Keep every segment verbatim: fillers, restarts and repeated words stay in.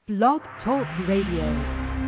Blog Talk Radio.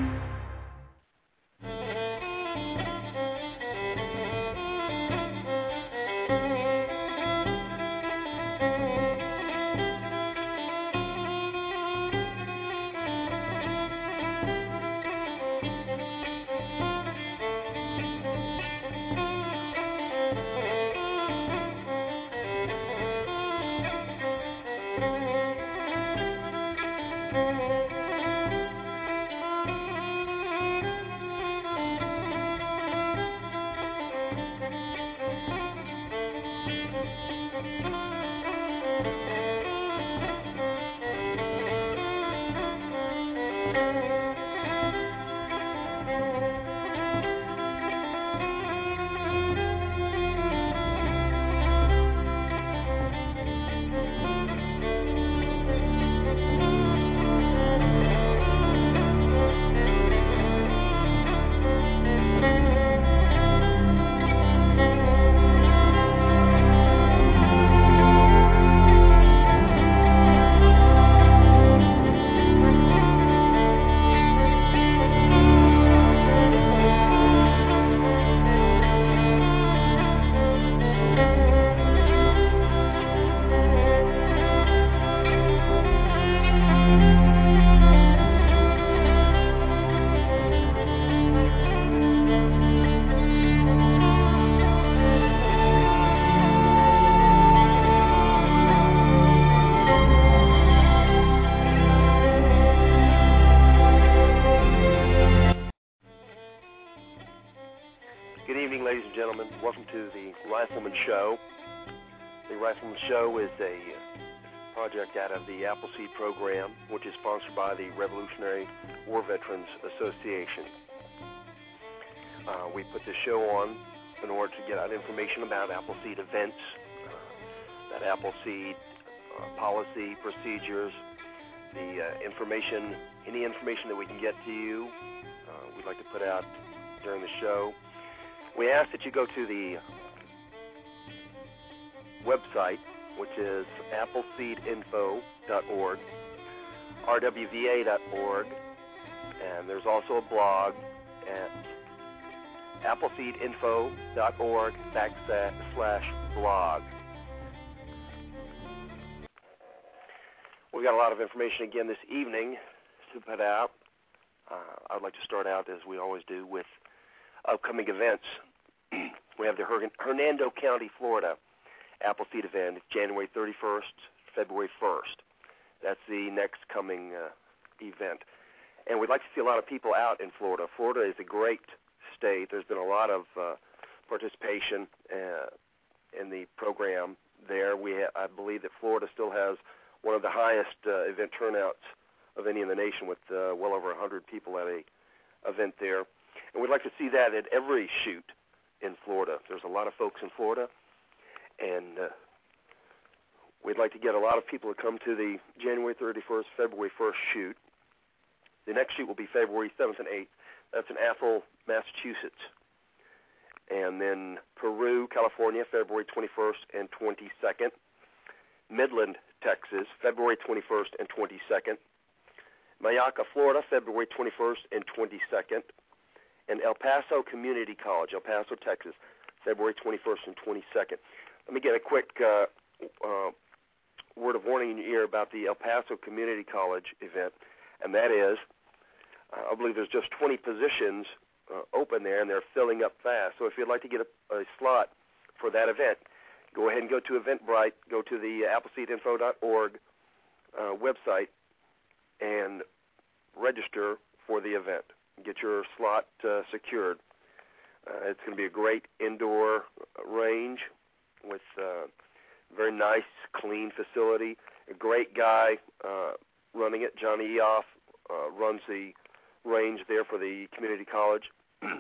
Show. The Rifleman Show is a project out of the Appleseed program, which is sponsored by the Revolutionary War Veterans Association. Uh, we put this show on in order to get out information about Appleseed events, uh, that Appleseed uh, policy, procedures, the uh, information, any information that we can get to you, uh, we'd like to put out during the show. We ask that you go to the website, which is appleseed info dot org, r w v a dot org, and there's also a blog at appleseed info dot org backslash blog. We've got a lot of information again this evening to put out. Uh, I'd like to start out, as we always do, with upcoming events. We have the Her- Hernando County, Florida Appleseed event, January thirty-first, February first. That's the next coming uh, event. And we'd like to see a lot of people out in Florida. Florida is a great state. There's been a lot of uh, participation uh, in the program there. We ha- I believe that Florida still has one of the highest uh, event turnouts of any in the nation, with uh, well over one hundred people at a event there. And we'd like to see that at every shoot in Florida. There's a lot of folks in Florida, and uh, we'd like to get a lot of people to come to the January thirty-first, February first shoot. The next shoot will be February seventh and eighth. That's in Athol, Massachusetts. And then Peru, California, February twenty-first and twenty-second. Midland, Texas, February twenty-first and twenty-second. Mayaka, Florida, February twenty-first and twenty-second. And El Paso Community College, El Paso, Texas, February twenty-first and twenty-second. Let me get a quick uh, uh, word of warning in your ear about the El Paso Community College event, and that is, uh, I believe there's just twenty positions uh, open there, and they're filling up fast. So if you'd like to get a, a slot for that event, go ahead and go to Eventbrite, go to the appleseed info dot org uh, website, and register for the event. Get your slot uh, secured. Uh, it's going to be a great indoor range with a uh, very nice, clean facility. A great guy uh, running it, Johnny Eoff, uh, runs the range there for the community college. As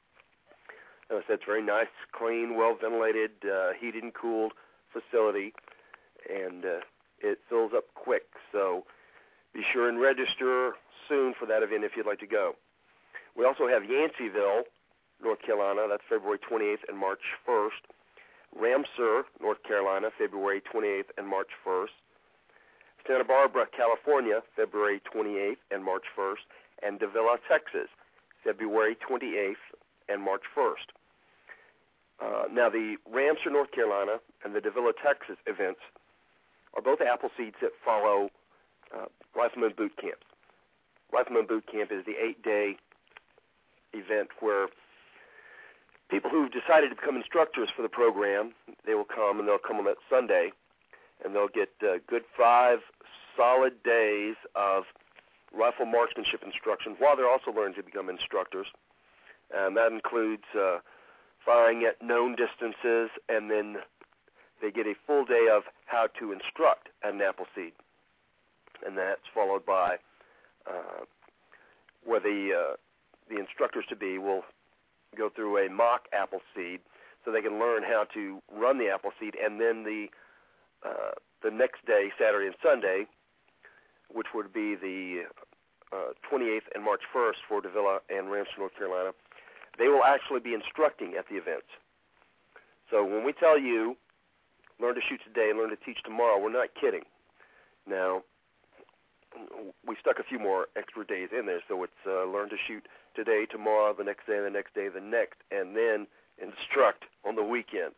I said, it's very nice, clean, well-ventilated, uh, heated and cooled facility, and uh, it fills up quick. So be sure and register soon for that event if you'd like to go. We also have Yanceyville, North Carolina. That's February twenty-eighth and March first. Ramseur, North Carolina, February twenty-eighth and March first. Santa Barbara, California, February twenty-eighth and March first, and Davila, Texas, February twenty-eighth and March first. Uh, now, the Ramseur, North Carolina, and the Davila, Texas events are both Appleseeds that follow uh, Rifleman Boot Camps. Rifleman Boot Camp is the eight-day event where people who've decided to become instructors for the program, they will come, and they'll come on that Sunday, and they'll get a good five solid days of rifle marksmanship instruction while they're also learning to become instructors. And that includes uh, firing at known distances, and then they get a full day of how to instruct at an Appleseed. And that's followed by uh, where the, uh, the instructors-to-be will go through a mock Appleseed so they can learn how to run the Appleseed, and then the uh, the next day, Saturday and Sunday, which would be the uh, twenty-eighth and March first for Davila and Ramseur, North Carolina, they will actually be instructing at the events. So when we tell you, learn to shoot today and learn to teach tomorrow, we're not kidding. Now, we stuck a few more extra days in there, so it's uh, learn to shoot today, tomorrow, the next day, the next day, the next, and then instruct on the weekend.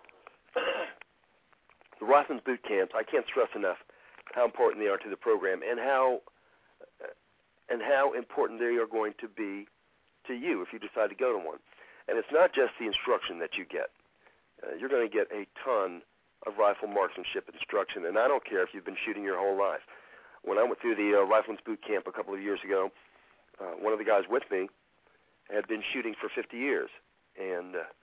The Rifleman's Boot Camps, I can't stress enough how important they are to the program and how and how important they are going to be to you if you decide to go to one. And it's not just the instruction that you get. Uh, you're going to get a ton of rifle marksmanship instruction, and I don't care if you've been shooting your whole life. When I went through the uh, Rifleman's Boot Camp a couple of years ago, uh, one of the guys with me had been shooting for fifty years, and uh,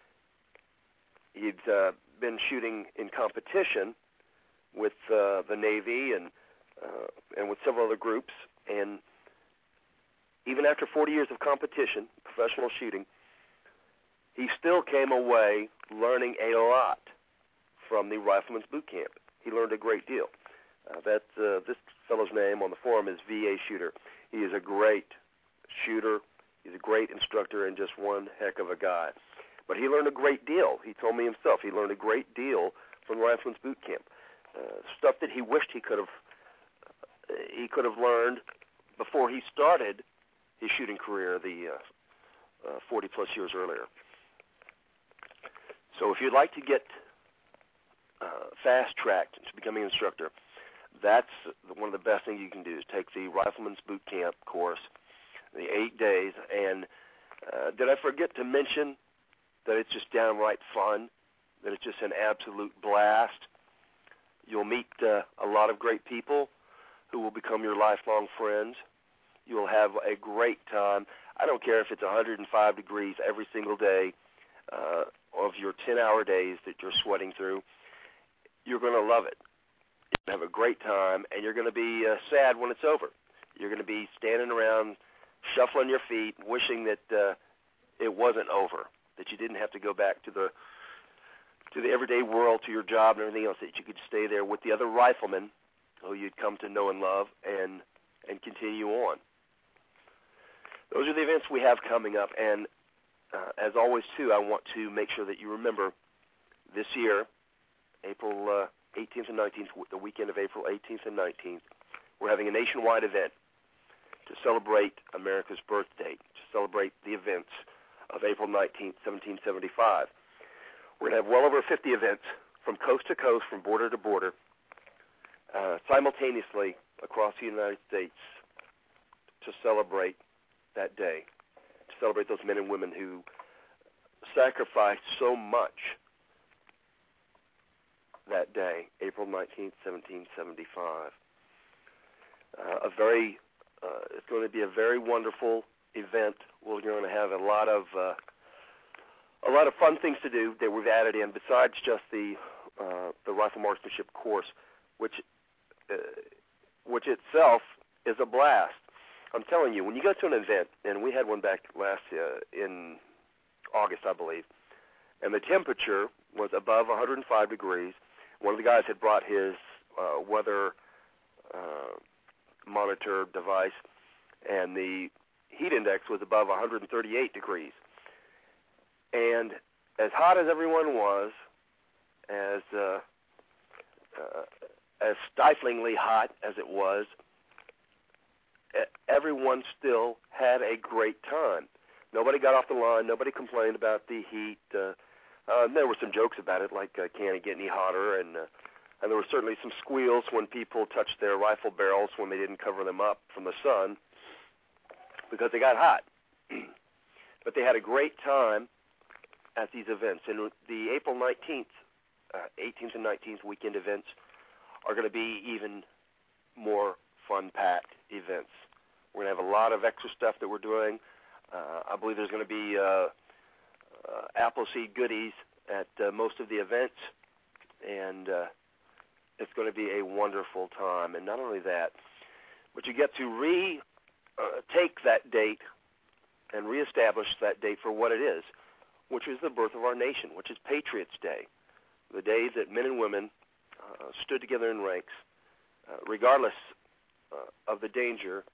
he'd uh, been shooting in competition with uh, the Navy and uh, and with several other groups, and even after forty years of competition, professional shooting, he still came away learning a lot from the Rifleman's Boot Camp. He learned a great deal. Uh, that uh, this fellow's name on the forum is V A Shooter. He is a great shooter. He's a great instructor and just one heck of a guy. But he learned a great deal. He told me himself he learned a great deal from Rifleman's Boot Camp. Uh, stuff that he wished he could have uh, he could have learned before he started his shooting career the uh, uh, forty plus years earlier. So if you'd like to get uh, fast-tracked to becoming an instructor, that's one of the best things you can do is take the Rifleman's Boot Camp course, the eight days. And uh, did I forget to mention that it's just downright fun, that it's just an absolute blast? You'll meet uh, a lot of great people who will become your lifelong friends. You'll have a great time. I don't care if it's one hundred five degrees every single day uh, of your ten-hour days that you're sweating through. You're going to love it. You're going to have a great time, and you're going to be uh, sad when it's over. You're going to be standing around shuffling your feet, wishing that uh, it wasn't over, that you didn't have to go back to the to the everyday world, to your job and everything else, that you could stay there with the other riflemen who you'd come to know and love and and continue on. Those are the events we have coming up, and uh, as always, too, I want to make sure that you remember this year, April uh, eighteenth and nineteenth, the weekend of April eighteenth and nineteenth, we're having a nationwide event to celebrate America's birth date, to celebrate the events of April nineteenth, seventeen seventy-five. We're going to have well over fifty events from coast to coast, from border to border, uh, simultaneously across the United States to celebrate that day, to celebrate those men and women who sacrificed so much that day, April nineteenth, seventeen seventy-five. Uh, a very, uh, it's going to be a very wonderful event. We're going to have a lot of uh, a lot of fun things to do that we've added in besides just the uh, the rifle marksmanship course, which uh, which itself is a blast. I'm telling you, when you go to an event, and we had one back last uh, in August, I believe, and the temperature was above one hundred five degrees. One of the guys had brought his uh, weather uh, monitor device, and the heat index was above one hundred thirty-eight degrees. And as hot as everyone was, as uh, uh, as stiflingly hot as it was, everyone still had a great time. Nobody got off the line. Nobody complained about the heat. Uh, uh, there were some jokes about it, like uh, can it get any hotter? And uh, and there were certainly some squeals when people touched their rifle barrels when they didn't cover them up from the sun because they got hot. But they had a great time at these events. And the April nineteenth, uh, eighteenth and nineteenth weekend events are going to be even more fun-packed events. We're going to have a lot of extra stuff that we're doing. Uh, I believe there's going to be uh, uh, Appleseed goodies at uh, most of the events, and uh, it's going to be a wonderful time. And not only that, but you get to re uh, take that date and reestablish that date for what it is, which is the birth of our nation, which is Patriots' Day, the day that men and women uh, stood together in ranks, uh, regardless uh, of the danger,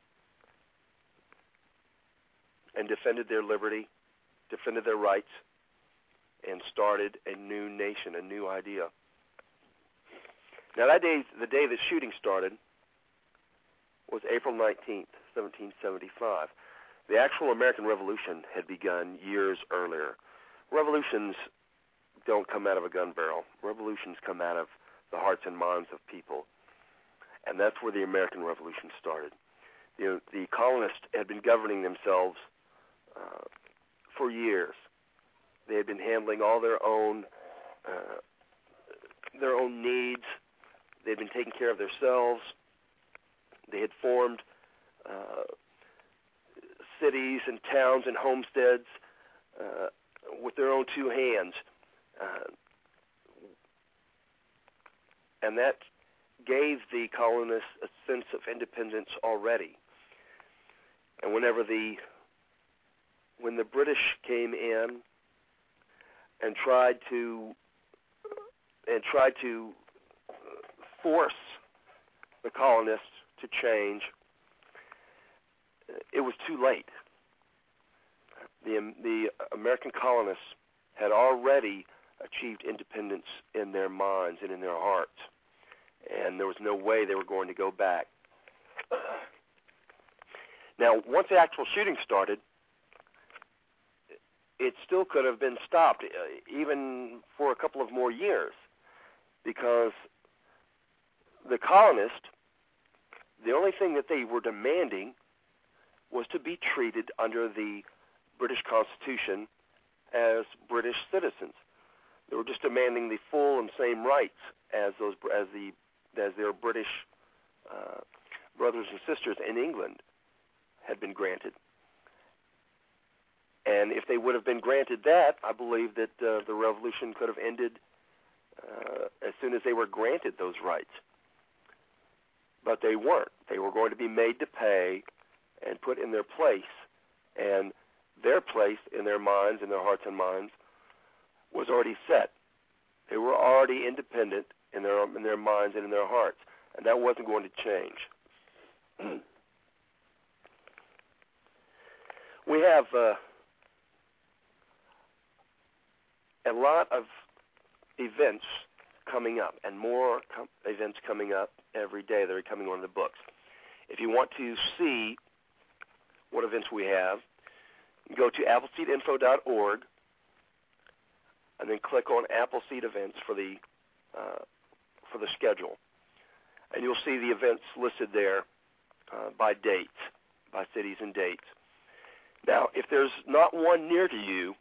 and defended their liberty, defended their rights, and started a new nation, a new idea. Now that day, the day the shooting started, was April nineteenth, seventeen seventy-five. The actual American Revolution had begun years earlier. Revolutions don't come out of a gun barrel. Revolutions come out of the hearts and minds of people. And that's where the American Revolution started. You know, the colonists had been governing themselves uh, for years. They had been handling all their own uh, their own needs. They had been taking care of themselves. They had formed uh, cities and towns and homesteads uh, with their own two hands. Uh, and that gave the colonists a sense of independence already. And whenever the when the British came in and tried to and tried to force the colonists to change, it was too late. The the American colonists had already achieved independence in their minds and in their hearts, and there was no way they were going to go back. Now, once the actual shooting started, it still could have been stopped, uh, even for a couple of more years, because the colonists, the only thing that they were demanding was to be treated under the British Constitution as British citizens. They were just demanding the full and same rights as those as the as their British uh, brothers and sisters in England had been granted. And if they would have been granted that, I believe that uh, the revolution could have ended uh, as soon as they were granted those rights. But they weren't. They were going to be made to pay and put in their place, and their place in their minds, in their hearts and minds, was already set. They were already independent in their in their minds and in their hearts, and that wasn't going to change. We have uh, a lot of events coming up, and more com- events coming up every day that are coming on the books. If you want to see what events we have, go to appleseed info dot org and then click on Appleseed Events for the uh, for the schedule, and you'll see the events listed there uh, by dates, by cities and dates. Now, if there's not one near to you,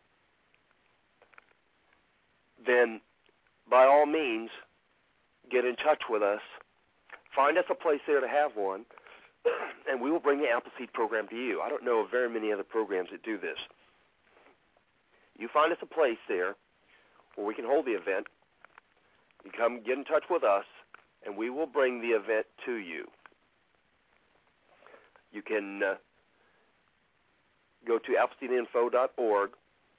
then by all means, get in touch with us. Find us a place there to have one, and we will bring the Appleseed program to you. I don't know of very many other programs that do this. You find us a place there where we can hold the event. You come get in touch with us, and we will bring the event to you. You can uh, go to appleseed info dot org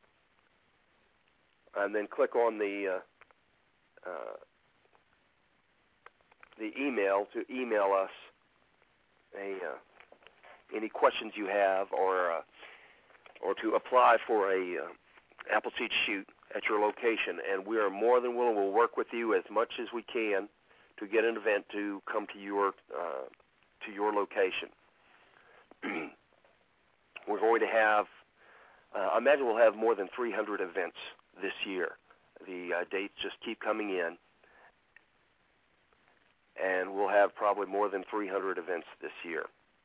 and then click on the uh, uh, the email to email us a, uh, any questions you have, or uh, or to apply for a uh, Appleseed shoot at your location, and we are more than willing. We'll work with you as much as we can to get an event to come to your uh, to your location. We're going to have, uh, I imagine we'll have more than three hundred events this year. The uh, dates just keep coming in, and we'll have probably more than three hundred events this year.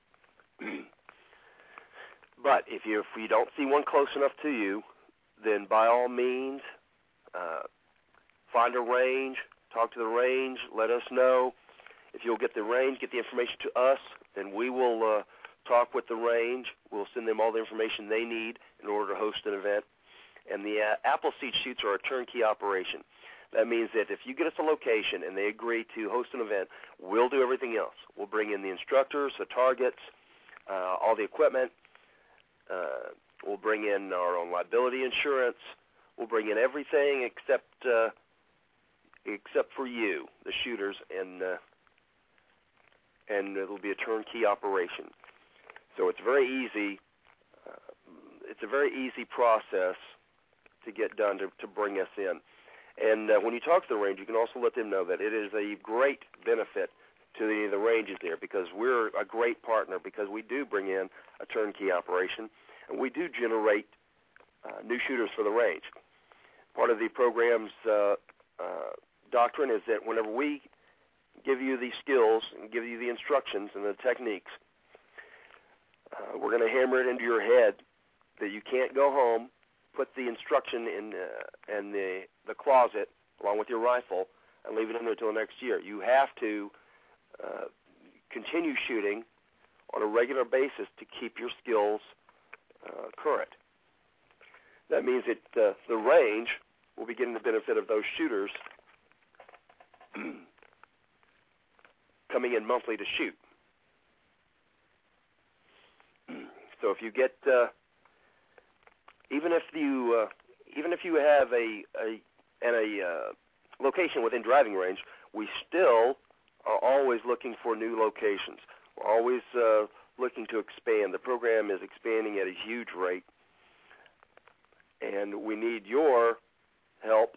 But if you if you don't see one close enough to you, then by all means, uh, find a range, talk to the range, let us know. If you'll get the range, get the information to us, then we will uh, talk with the range. We'll send them all the information they need in order to host an event. And the uh, Appleseed Shoots are a turnkey operation. That means that if you get us a location and they agree to host an event, we'll do everything else. We'll bring in the instructors, the targets, uh, all the equipment. Uh, we'll bring in our own liability insurance. We'll bring in everything except uh, except for you, the shooters, and uh, and it'll be a turnkey operation. So it's very easy. Uh, it's a very easy process to get done to, to bring us in. And uh, when you talk to the range, you can also let them know that it is a great benefit to the, the ranges there, because we're a great partner, because we do bring in a turnkey operation, and we do generate uh, new shooters for the range. Part of the program's uh, uh, doctrine is that whenever we give you the skills and give you the instructions and the techniques, uh, we're going to hammer it into your head that you can't go home, put the instruction in uh, in the, the closet along with your rifle, and leave it in there until next year. You have to uh, continue shooting on a regular basis to keep your skills uh, current. That means that uh, the range will be getting the benefit of those shooters coming in monthly to shoot. So if you get, uh, even if you, uh, even if you have a a, and a uh, location within driving range, we still are always looking for new locations. We're always uh, looking to expand. The program is expanding at a huge rate, and we need your help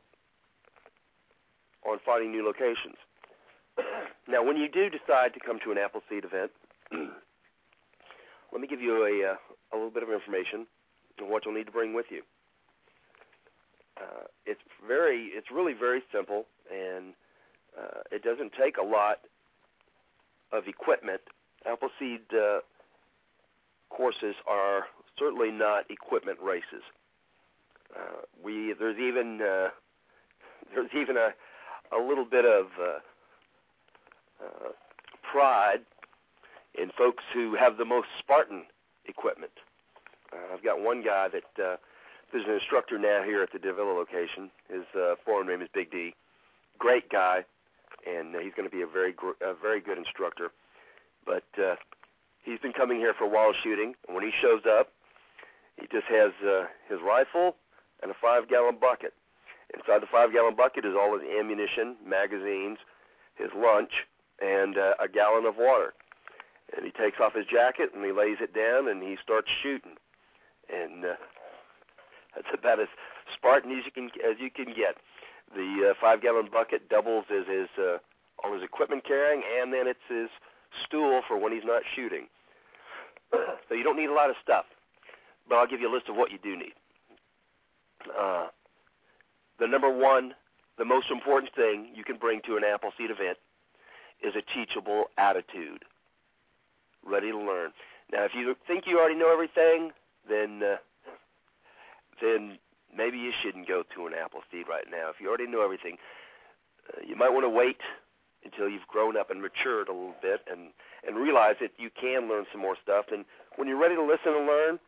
on finding new locations. Now, when you do decide to come to an Appleseed event, let me give you a, uh, a little bit of information on what you'll need to bring with you. Uh, it's very, it's really very simple, and uh, it doesn't take a lot of equipment. Appleseed uh, courses are certainly not equipment races. Uh, we there's even uh, there's even a a little bit of uh, uh, pride in folks who have the most Spartan equipment. Uh, I've got one guy that uh, is an instructor now here at the DeVille location. His uh, foreign name is Big D. Great guy, and uh, he's going to be a very gr- a very good instructor. But uh, he's been coming here for a while shooting, and when he shows up, he just has uh, his rifle and a five-gallon bucket. Inside the five-gallon bucket is all his ammunition, magazines, his lunch, and uh, a gallon of water. And he takes off his jacket and he lays it down and he starts shooting. And uh, that's about as Spartan as you can as you can get. The uh, five-gallon bucket doubles as his uh, all his equipment carrying, and then it's his stool for when he's not shooting. So you don't need a lot of stuff, but I'll give you a list of what you do need. Uh, the number one, the most important thing you can bring to an Appleseed event is a teachable attitude, ready to learn. Now, if you think you already know everything, then uh, then maybe you shouldn't go to an Appleseed right now. If you already know everything, uh, you might want to wait until you've grown up and matured a little bit and, and realize that you can learn some more stuff. And when you're ready to listen and learn,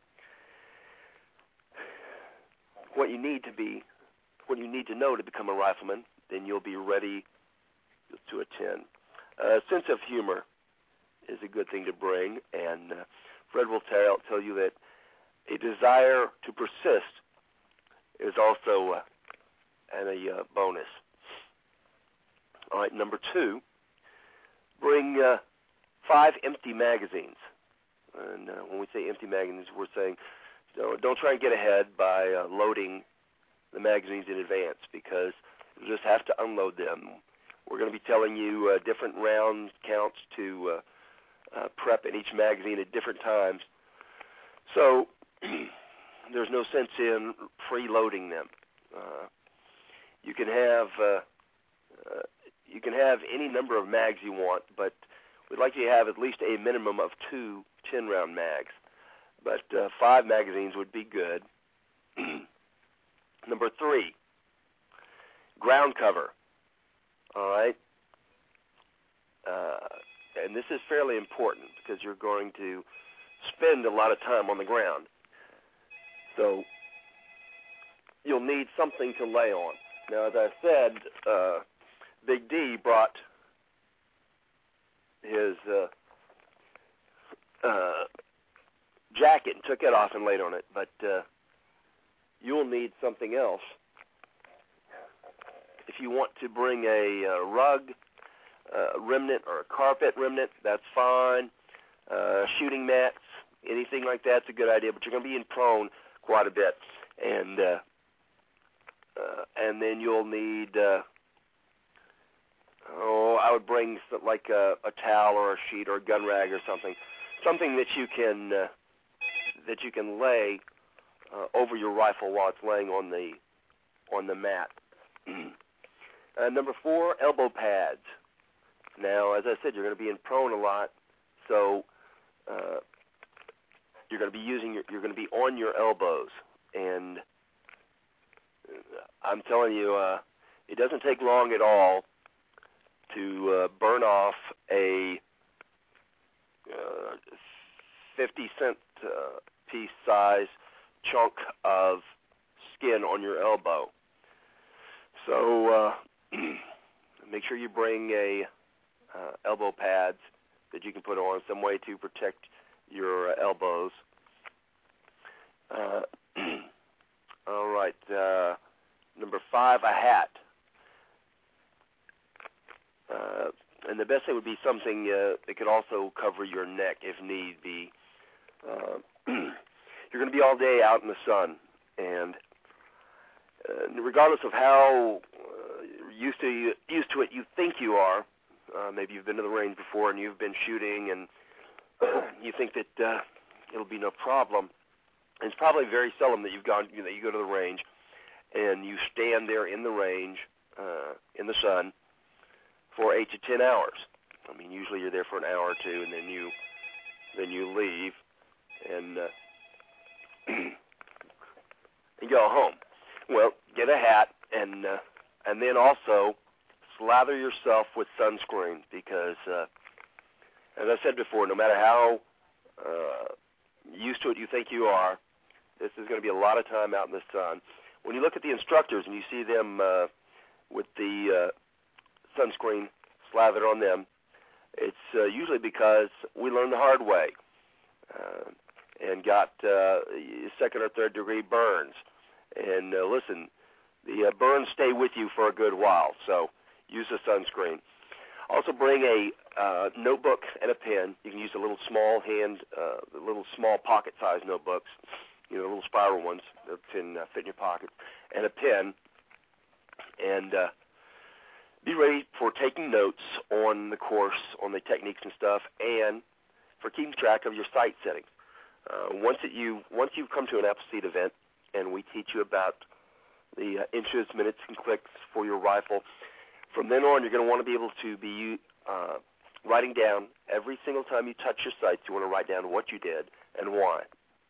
what you need to be, what you need to know to become a rifleman, then you'll be ready to attend. A uh, sense of humor is a good thing to bring, and uh, Fred will tell, tell you that a desire to persist is also uh, and a uh, bonus. All right, number two, bring uh, five empty magazines. And uh, when we say empty magazines, we're saying so don't try and get ahead by uh, loading the magazines in advance, because you just have to unload them. We're going to be telling you uh, different round counts to uh, uh, prep in each magazine at different times. So there's no sense in preloading them. Uh, you can have uh, uh, you can have any number of mags you want, but we'd like you to have at least a minimum of two ten-round mags. But uh, five magazines would be good. Number three, ground cover. All right? Uh, and this is fairly important because you're going to spend a lot of time on the ground. So you'll need something to lay on. Now, as I said, uh, Big D brought his uh, uh, jacket and took it off and laid on it, but uh, you'll need something else. If you want to bring a uh, rug uh, remnant or a carpet remnant, that's fine. Uh, shooting mats, anything like that's a good idea, but you're going to be in prone quite a bit. And uh, uh, and then you'll need, uh, oh, I would bring like a, a towel or a sheet or a gun rag or something, something that you can uh, that you can lay uh, over your rifle while it's laying on the on the mat. Uh, number four, elbow pads. Now, as I said, you're going to be in prone a lot, so uh, you're going to be using your, you're going to be on your elbows, and I'm telling you, uh, it doesn't take long at all to uh, burn off a uh, fifty cent uh, piece size chunk of skin on your elbow. So uh, make sure you bring a uh, elbow pads that you can put on, some way to protect your uh, elbows. Uh, all right. Uh, number five, a hat. Uh, and the best thing would be something uh, that could also cover your neck if need be. Uh, you're going to be all day out in the sun, and uh, regardless of how uh, used to you, used to it you think you are, uh, maybe you've been to the range before and you've been shooting, and uh, you think that uh, it'll be no problem. And it's probably very seldom that you've gone, you know, you go to the range and you stand there in the range uh, in the sun for eight to ten hours. I mean, usually you're there for an hour or two, and then you then you leave and uh, and go home. Well, get a hat, and uh, and then also slather yourself with sunscreen, because uh, as I said before, no matter how uh, used to it you think you are, this is going to be a lot of time out in the sun. When you look at the instructors and you see them uh, with the uh, sunscreen slathered on them, it's uh, usually because we learned the hard way uh, and got uh, second or third degree burns. And uh, listen, the uh, burns stay with you for a good while, so use the sunscreen. Also bring a uh, notebook and a pen. You can use a little small hand, uh, little small pocket-sized notebooks, you know, little spiral ones that can uh, fit in your pocket, and a pen. And uh, be ready for taking notes on the course, on the techniques and stuff, and for keeping track of your sight settings. Uh, once that you once you've come to an Appleseed event, and we teach you about the uh, inches, minutes, and clicks for your rifle, from then on you're going to want to be able to be uh, writing down every single time you touch your sights. You want to write down what you did and why.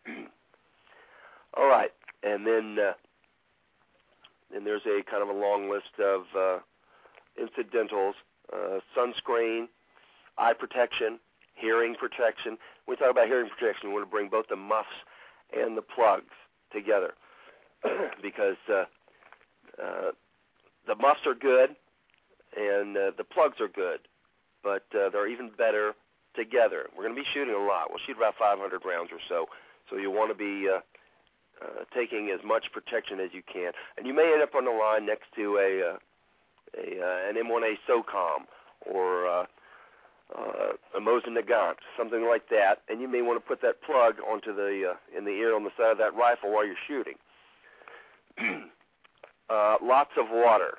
All right, and then uh, then there's a kind of a long list of uh, incidentals: uh, sunscreen, eye protection, hearing protection. When we talk about hearing protection, we want to bring both the muffs and the plugs together because uh, uh, the muffs are good and uh, the plugs are good, but uh, they're even better together. We're going to be shooting a lot. We'll shoot about five hundred rounds or so, so you want to be uh, uh, taking as much protection as you can. And you may end up on the line next to a, uh, a uh, an M one A SOCOM or uh, uh, a Mosin Nagant, something like that, and you may want to put that plug onto the uh, in the ear on the side of that rifle while you're shooting. uh, lots of water.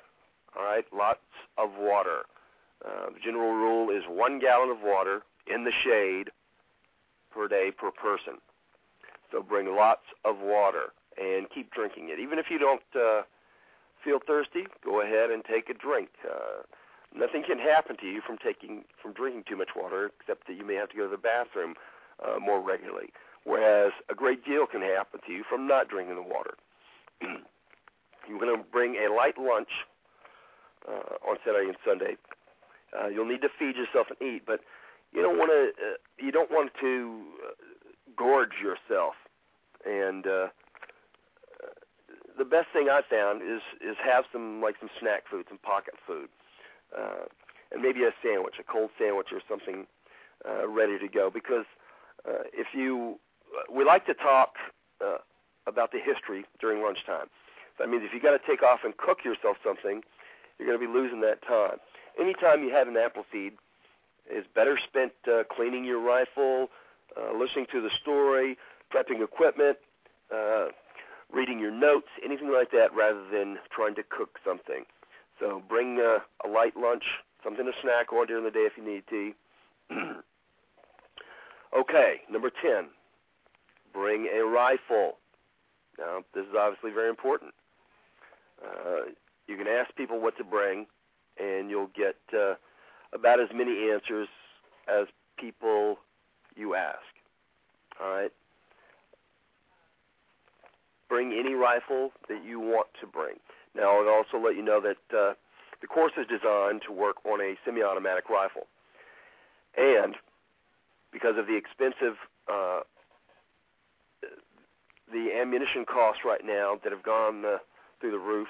All right, lots of water. Uh, the general rule is one gallon of water in the shade per day per person. So bring lots of water and keep drinking it. Even if you don't uh, feel thirsty, go ahead and take a drink. Uh, nothing can happen to you from taking from drinking too much water, except that you may have to go to the bathroom uh, more regularly. Whereas a great deal can happen to you from not drinking the water. You're going to bring a light lunch uh, on Saturday and Sunday. Uh, you'll need to feed yourself and eat, but you don't want to. Uh, you don't want to uh, gorge yourself. And uh, the best thing I found is is have some like some snack food, some pocket food, uh, and maybe a sandwich, a cold sandwich or something uh, ready to go. Because uh, if you, uh, we like to talk uh, about the history during lunchtime. That means if you got to take off and cook yourself something, you're going to be losing that time. Anytime you have an Appleseed is better spent uh, cleaning your rifle, uh, listening to the story, prepping equipment, uh, reading your notes, anything like that, rather than trying to cook something. So bring uh, a light lunch, something to snack on during the day if you need to. Okay, number ten, bring a rifle. Now, this is obviously very important. Uh, you can ask people what to bring, and you'll get uh, about as many answers as people you ask. All right? Bring any rifle that you want to bring. Now, I'll also let you know that uh, the course is designed to work on a semi-automatic rifle. And because of the expensive uh, the ammunition costs right now that have gone uh, through the roof,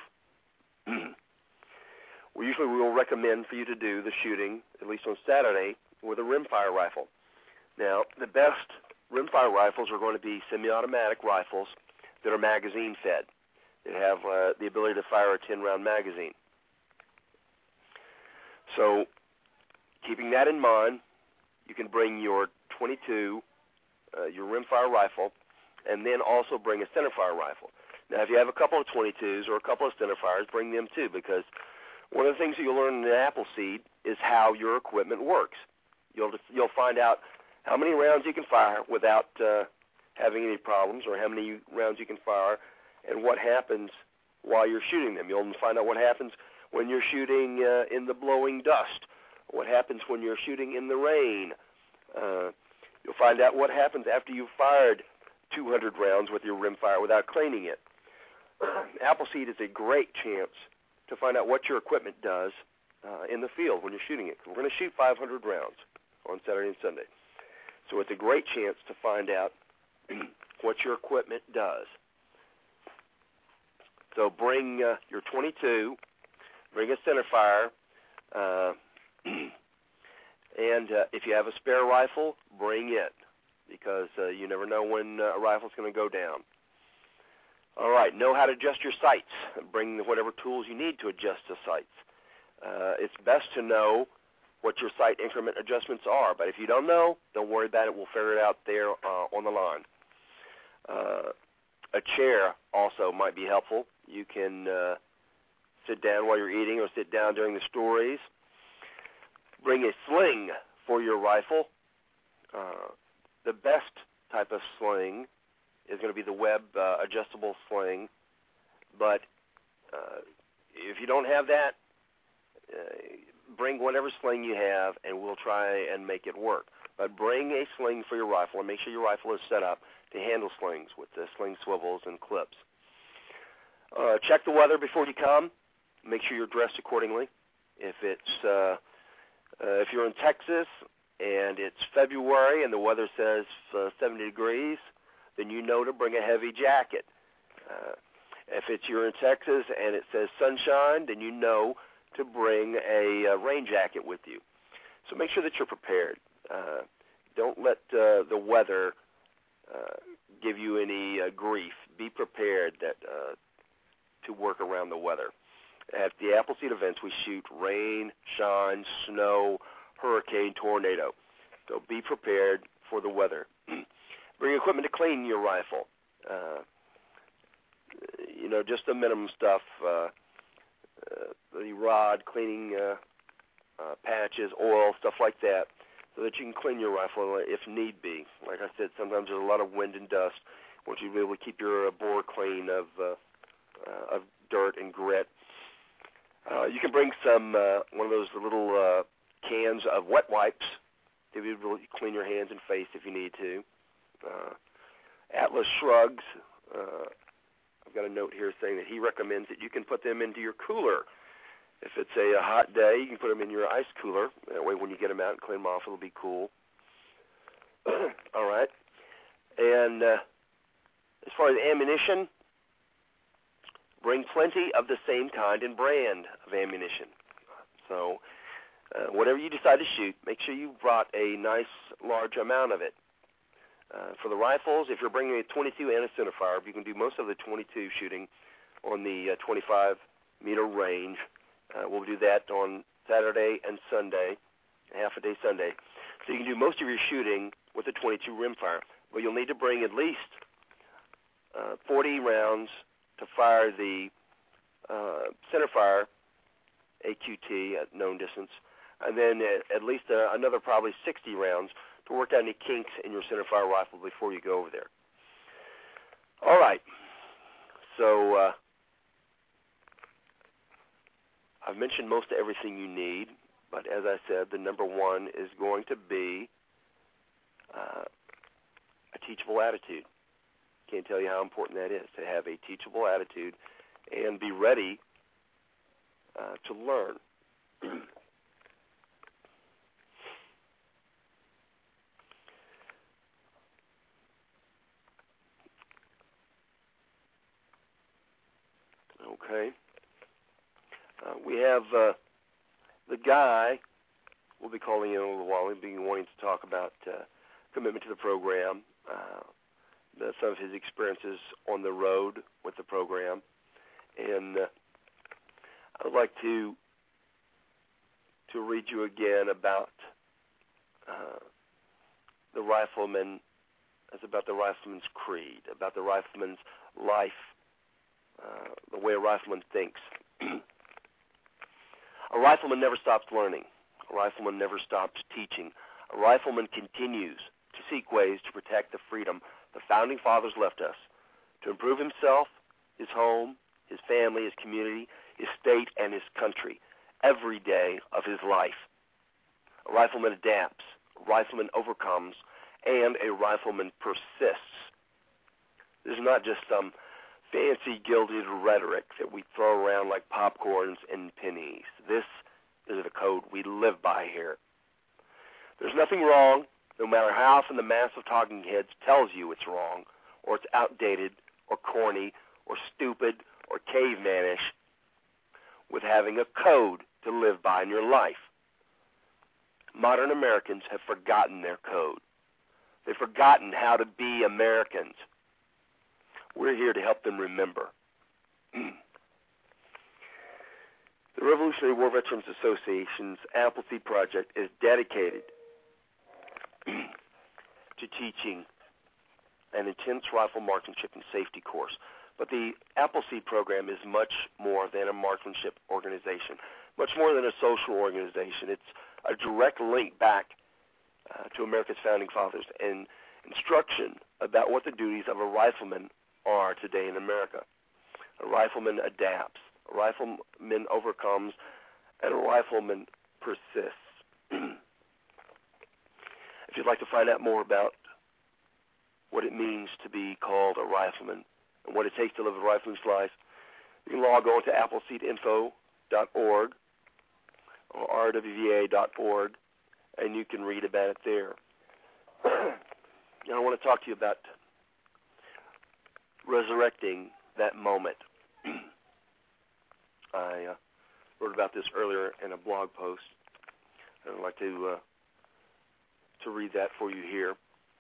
we usually will recommend for you to do the shooting, at least on Saturday, with a rimfire rifle. Now, the best rimfire rifles are going to be semi-automatic rifles that are magazine-fed, that have uh, the ability to fire a ten-round magazine. So, keeping that in mind, you can bring your twenty-two, uh, your rimfire rifle, and then also bring a centerfire rifle. Now, if you have a couple of twenty-twos or a couple of centerfires, bring them too, because one of the things that you'll learn in the Appleseed is how your equipment works. You'll you'll find out how many rounds you can fire without uh, having any problems, or how many rounds you can fire, and what happens while you're shooting them. You'll find out what happens when you're shooting uh, in the blowing dust, what happens when you're shooting in the rain. Uh, you'll find out what happens after you've fired two hundred rounds with your rimfire without cleaning it. Appleseed is a great chance to find out what your equipment does uh, in the field when you're shooting it. We're going to shoot five hundred rounds on Saturday and Sunday. So it's a great chance to find out what your equipment does. So bring uh, your twenty-two, bring a centerfire, uh, and uh, if you have a spare rifle, bring it, because uh, you never know when uh, a rifle's going to go down. All right, know how to adjust your sights. Bring whatever tools you need to adjust the sights. Uh, it's best to know what your sight increment adjustments are, but if you don't know, don't worry about it. We'll figure it out there uh, on the line. Uh, a chair also might be helpful. You can uh, sit down while you're eating or sit down during the stories. Bring a sling for your rifle. Uh, the best type of sling is going to be the web uh, adjustable sling, but uh, if you don't have that, uh, bring whatever sling you have, and we'll try and make it work. But bring a sling for your rifle, and make sure your rifle is set up to handle slings with the sling swivels and clips. Uh, check the weather before you come. Make sure you're dressed accordingly. If it's uh, uh, if you're in Texas and it's February and the weather says uh, seventy degrees, then you know to bring a heavy jacket. Uh, if it's you're in Texas and it says sunshine, then you know to bring a, a rain jacket with you. So make sure that you're prepared. Uh, don't let uh, the weather uh, give you any uh, grief. Be prepared that uh, to work around the weather. At the Appleseed events, we shoot rain, shine, snow, hurricane, tornado. So be prepared for the weather. Bring equipment to clean your rifle. Uh, you know, just the minimum stuff. Uh, uh, the rod, cleaning uh, uh, patches, oil, stuff like that, so that you can clean your rifle if need be. Like I said, sometimes there's a lot of wind and dust. I want you to be able to keep your uh, bore clean of uh, uh, of dirt and grit. Uh, you can bring some uh, one of those little uh, cans of wet wipes to be able to clean your hands and face if you need to. Uh, Atlas shrugs. Uh, I've got a note here saying that he recommends that you can put them into your cooler. If it's a, a hot day, you can put them in your ice cooler. That way when you get them out and clean them off, it'll be cool. All right. And uh, as far as ammunition, bring plenty of the same kind and brand of ammunition. So uh, whatever you decide to shoot, make sure you brought a nice large amount of it. Uh, for the rifles, if you're bringing a twenty-two and a centerfire, you can do most of the twenty-two shooting on the uh, twenty-five meter range. Uh, we'll do that on Saturday and Sunday, half a day Sunday. So you can do most of your shooting with a twenty-two rimfire. But you'll need to bring at least uh, forty rounds to fire the uh, centerfire A Q T at known distance, and then at, at least uh, another probably sixty rounds to work out any kinks in your centerfire rifle before you go over there. All right. So uh, I've mentioned most of everything you need, but as I said, the number one is going to be uh, a teachable attitude. Can't tell you how important that is, to have a teachable attitude and be ready uh, to learn. Okay. Uh, we have uh, the guy we'll be calling in a little while. He'll be wanting to talk about uh, commitment to the program, uh, the, some of his experiences on the road with the program. And uh, I would like to to read you again about uh, the rifleman, it's about the rifleman's creed, about the rifleman's life, uh, the way a rifleman thinks. A rifleman never stops learning. A rifleman never stops teaching. A rifleman continues to seek ways to protect the freedom the Founding Fathers left us, to improve himself, his home, his family, his community, his state, and his country every day of his life. A rifleman adapts, a rifleman overcomes, and a rifleman persists. This is not just some fancy gilded rhetoric that we throw around like popcorns and pennies. This is the code we live by here. There's nothing wrong, no matter how often the mass of talking heads tells you it's wrong, or it's outdated, or corny, or stupid, or cavemanish, with having a code to live by in your life. Modern Americans have forgotten their code. They've forgotten how to be Americans. We're here to help them remember. The Revolutionary War Veterans Association's Appleseed Project is dedicated to teaching an intense rifle marksmanship and safety course. But the Appleseed program is much more than a marksmanship organization, much more than a social organization. It's a direct link back uh, to America's Founding Fathers and instruction about what the duties of a rifleman are today in America. A rifleman adapts, a rifleman overcomes, and a rifleman persists. If you'd like to find out more about what it means to be called a rifleman and what it takes to live a rifleman's life, you can log on to appleseed info dot org or r w v a dot org, and you can read about it there. Now I want to talk to you about resurrecting that moment. I uh, wrote about this earlier in a blog post. I'd like to uh, to read that for you here.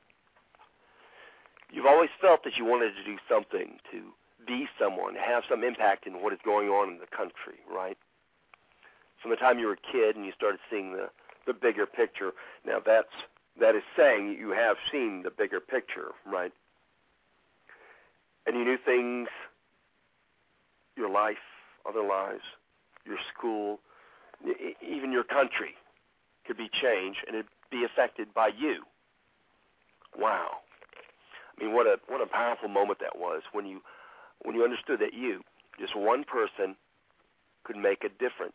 You've always felt that you wanted to do something, to be someone, to have some impact in what is going on in the country, right? From the time you were a kid and you started seeing the, the bigger picture. Now that's that is saying you have seen the bigger picture, right? And you knew things, your life, other lives, your school, e- even your country could be changed, and it'd be affected by you. Wow. I mean, what a what a powerful moment that was when you when you understood that you, just one person, could make a difference.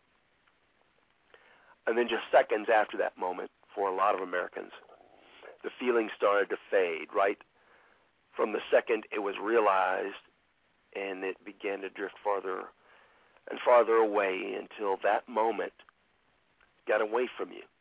And then just seconds after that moment, for a lot of Americans, the feeling started to fade, right? From the second it was realized, and it began to drift farther and farther away until that moment got away from you.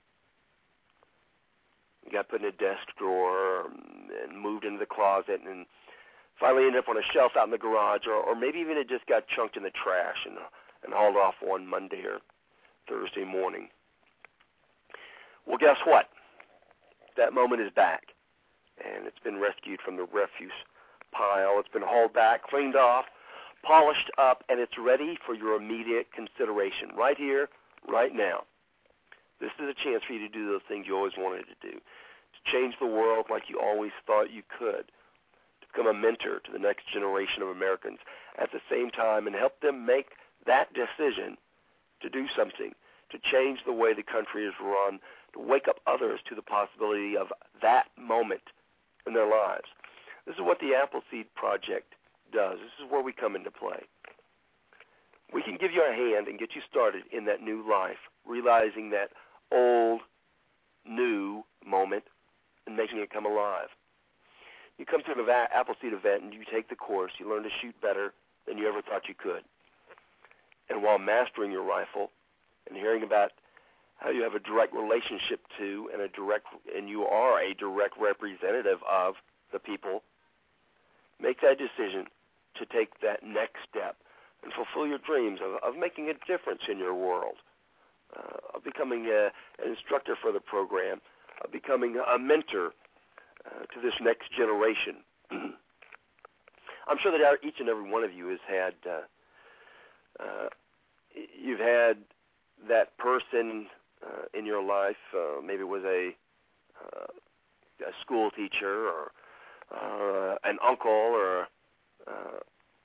You got put in a desk drawer and moved into the closet and finally ended up on a shelf out in the garage, or, or maybe even it just got chunked in the trash and, and hauled off one Monday or Thursday morning. Well, guess what? That moment is back, and it's been rescued from the refuse pile. It's been hauled back, cleaned off, polished up, and it's ready for your immediate consideration right here, right now. This is a chance for you to do those things you always wanted to do, to change the world like you always thought you could, to become a mentor to the next generation of Americans at the same time and help them make that decision to do something, to change the way the country is run, to wake up others to the possibility of that moment in their lives. This is what the Appleseed Project does. This is where we come into play. We can give you a hand and get you started in that new life, realizing that old, new moment and making it come alive. You come to an Appleseed event and you take the course. You learn to shoot better than you ever thought you could. And while mastering your rifle and hearing about how you have a direct relationship to and a direct and you are a direct representative of the people, make that decision to take that next step and fulfill your dreams of, of making a difference in your world, uh, of becoming a, an instructor for the program, of becoming a mentor uh, to this next generation. I'm sure that our, each and every one of you has had, uh, uh, you've had that person uh, in your life, uh, maybe it was a, uh, a school teacher or uh, an uncle or uh,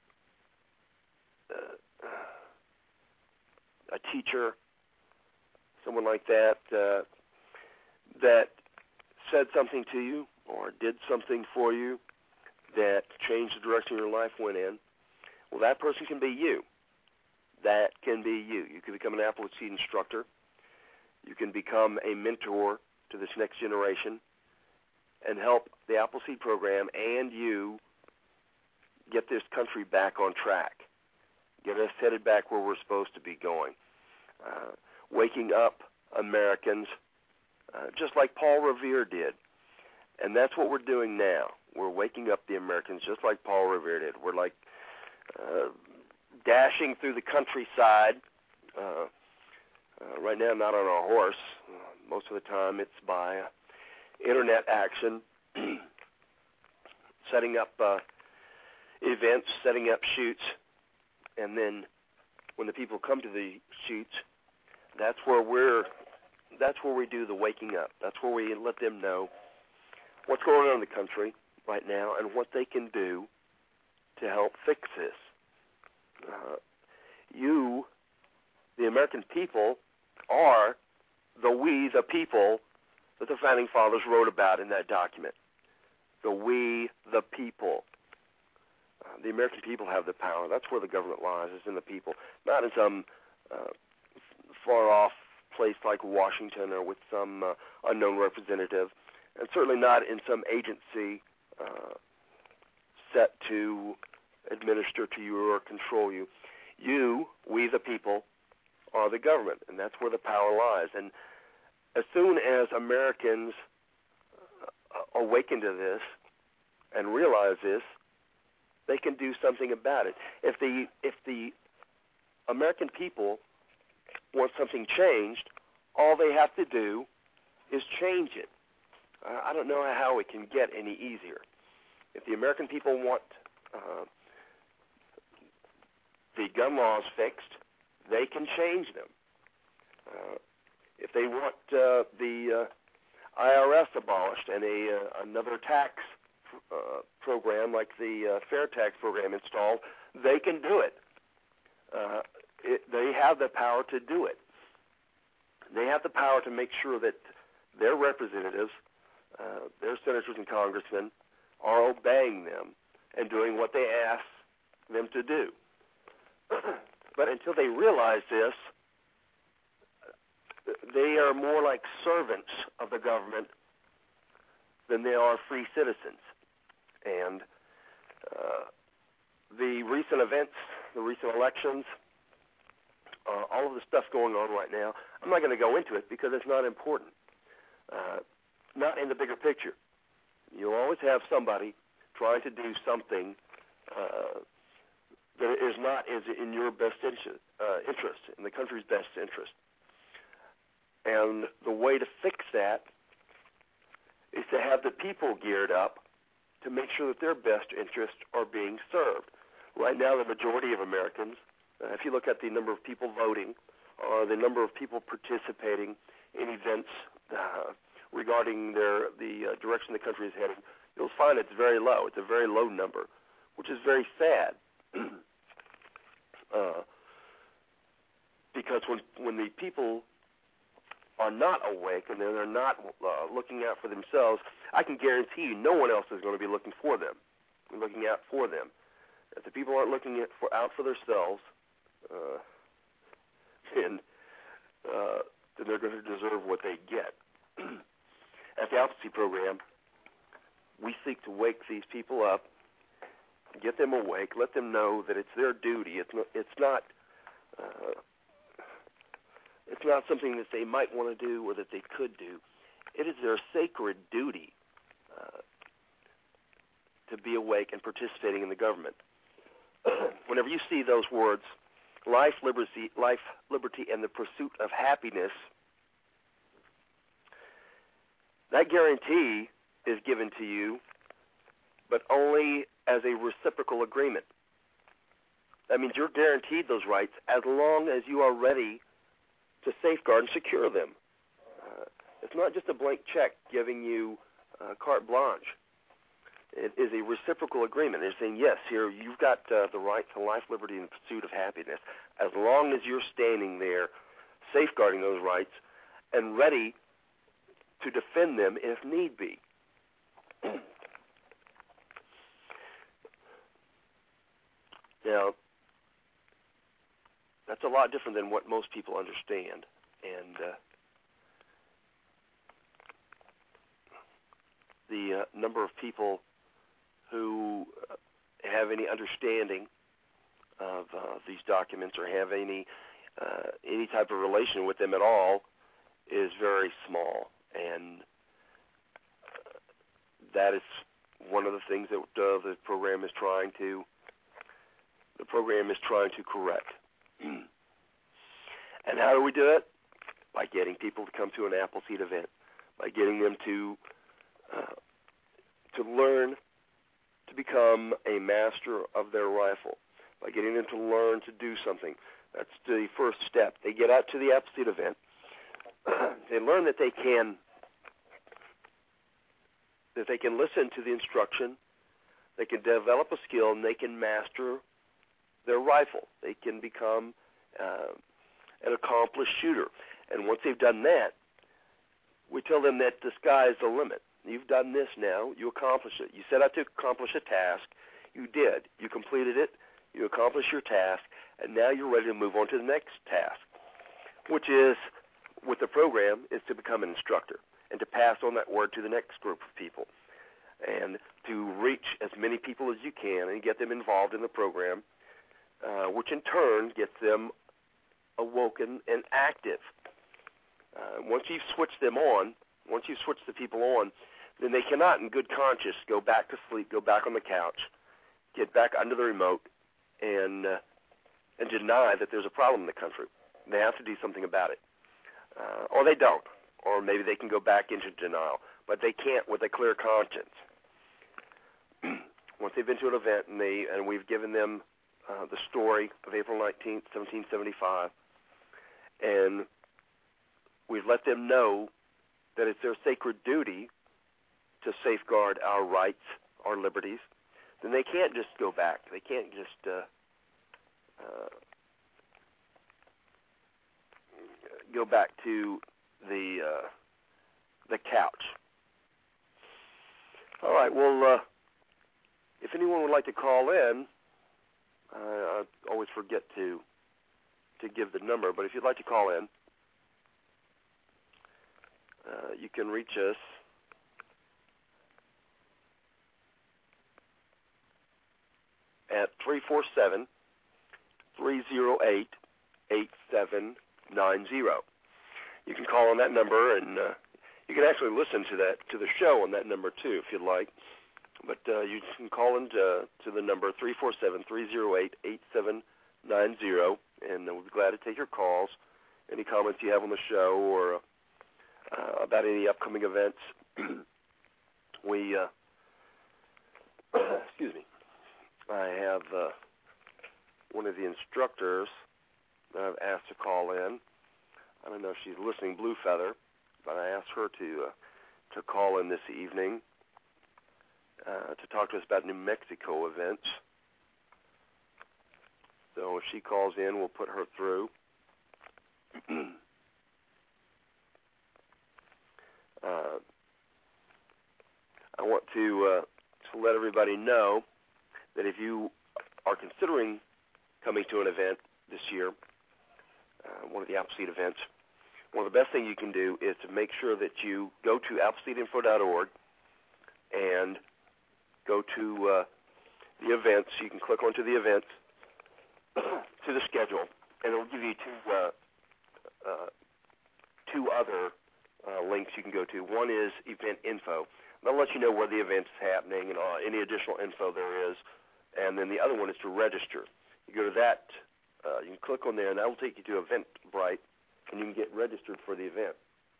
uh, a teacher, someone like that, uh, that said something to you or did something for you that changed the direction your life went in. Well, that person can be you. That can be you. You can become an Appleseed instructor. You can become a mentor to this next generation and help the Appleseed program and you get this country back on track, get us headed back where we're supposed to be going, uh, waking up Americans uh, just like Paul Revere did. And that's what we're doing now. We're waking up the Americans just like Paul Revere did. We're like uh, dashing through the countryside, uh, uh, right now not on a horse. Uh, most of the time it's by uh, internet action, setting up uh, events, setting up shoots, and then when the people come to the shoots, that's where we're, that's where we do the waking up. That's where we let them know what's going on in the country right now and what they can do to help fix this. Uh, you, the American people, are the we, the people, that the Founding Fathers wrote about in that document. The we, the people. Uh, the American people have the power. That's where the government lies, is in the people, not in some uh, far-off place like Washington or with some uh, unknown representative, and certainly not in some agency uh, set to administer to you or control you. You, we the people, are the government, and that's where the power lies. And as soon as Americans uh, awaken to this and realize this, they can do something about it. If the if the American people want something changed, all they have to do is change it. Uh, I don't know how it can get any easier. If the American people want uh, the gun laws fixed, they can change them. Uh, if they want uh, the uh, I R S abolished and a uh, another tax uh, program like the uh, fair tax program installed, they can do it. Uh, it, they have the power to do it. They have the power to make sure that their representatives, uh, their senators and congressmen, are obeying them and doing what they ask them to do. But until they realize this, they are more like servants of the government than they are free citizens. And uh, the recent events, the recent elections, uh, all of the stuff going on right now, I'm not going to go into it because it's not important. Uh, not in the bigger picture. You'll always have somebody trying to do something uh, that is not is in your best interest, uh, interest, in the country's best interest. And the way to fix that is to have the people geared up to make sure that their best interests are being served. Right now, the majority of Americans, uh, if you look at the number of people voting or the number of people participating in events uh, regarding their the uh, direction the country is heading, you'll find it's very low. It's a very low number, which is very sad. uh, because when when the people are not awake and they're not uh, looking out for themselves, I can guarantee you no one else is going to be looking for them, looking out for them. If the people aren't looking at for, out for themselves, uh, then, uh, then they're going to deserve what they get. At the Advocacy Program, we seek to wake these people up, get them awake, let them know that it's their duty. It's not, it's not uh, It's not something that they might want to do or that they could do. It is their sacred duty uh, to be awake and participating in the government. Whenever you see those words, life, liberty, life, liberty, and the pursuit of happiness, that guarantee is given to you, but only as a reciprocal agreement. That means you're guaranteed those rights as long as you are ready to safeguard and secure them. Uh, it's not just a blank check giving you uh, carte blanche. It is a reciprocal agreement. It's saying, yes, here you've got uh, the right to life, liberty, and the pursuit of happiness, as long as you're standing there safeguarding those rights and ready to defend them if need be. Now, that's a lot different than what most people understand. And uh, the uh, number of people who uh, have any understanding of uh, these documents or have any uh, any type of relation with them at all is very small. And uh, that is one of the things that uh, the program is trying to the program is trying to correct. And how do we do it? By getting people to come to an Appleseed event, by getting them to uh, to learn to become a master of their rifle, by getting them to learn to do something. That's the first step. They get out to the Appleseed event. They learn that they can that they can listen to the instruction, they can develop a skill, and they can master their rifle. They can become uh, an accomplished shooter. And once they've done that, we tell them that the sky is the limit. You've done this now. You accomplished it. You set out to accomplish a task. You did. You completed it. You accomplished your task. And now you're ready to move on to the next task, which is, with the program, is to become an instructor and to pass on that word to the next group of people and to reach as many people as you can and get them involved in the program, uh, which in turn gets them awoken and active. Uh, once you've switched them on, once you've switched the people on, then they cannot in good conscience go back to sleep, go back on the couch, get back under the remote, and uh, and deny that there's a problem in the country. They have to do something about it. Uh, or they don't. Or maybe they can go back into denial. But they can't with a clear conscience. Once they've been to an event and they and we've given them uh, the story of April nineteenth, seventeen seventy-five, and we've let them know that it's their sacred duty to safeguard our rights, our liberties, then they can't just go back. They can't just uh, uh, go back to the uh, the couch. All right. Well, uh, if anyone would like to call in, uh, I always forget to to give the number, but if you'd like to call in, uh, you can reach us at three four seven, three oh eight, eight seven nine zero. You can call on that number, and uh, you can actually listen to that to the show on that number too, if you'd like. But uh, you can call in to, to the number three four seven, three oh eight, eight seven nine zero, and we'll be glad to take your calls, any comments you have on the show, or uh, about any upcoming events. we, uh, excuse me, I have uh, one of the instructors that I've asked to call in. I don't know if she's listening, Blue Feather, but I asked her to uh, to call in this evening uh, to talk to us about New Mexico events. So if she calls in, we'll put her through. uh, I want to, uh, to let everybody know that if you are considering coming to an event this year, uh, one of the Appleseed events, one of the best things you can do is to make sure that you go to appleseed info dot org and go to uh, the events. You can click onto the events to the schedule, and it will give you two uh, uh, two other uh, links you can go to. One is event info. That'll let you know where the event is happening and uh, any additional info there is. And then the other one is to register. You go to that, uh, you can click on there, and that will take you to Eventbrite, and you can get registered for the event.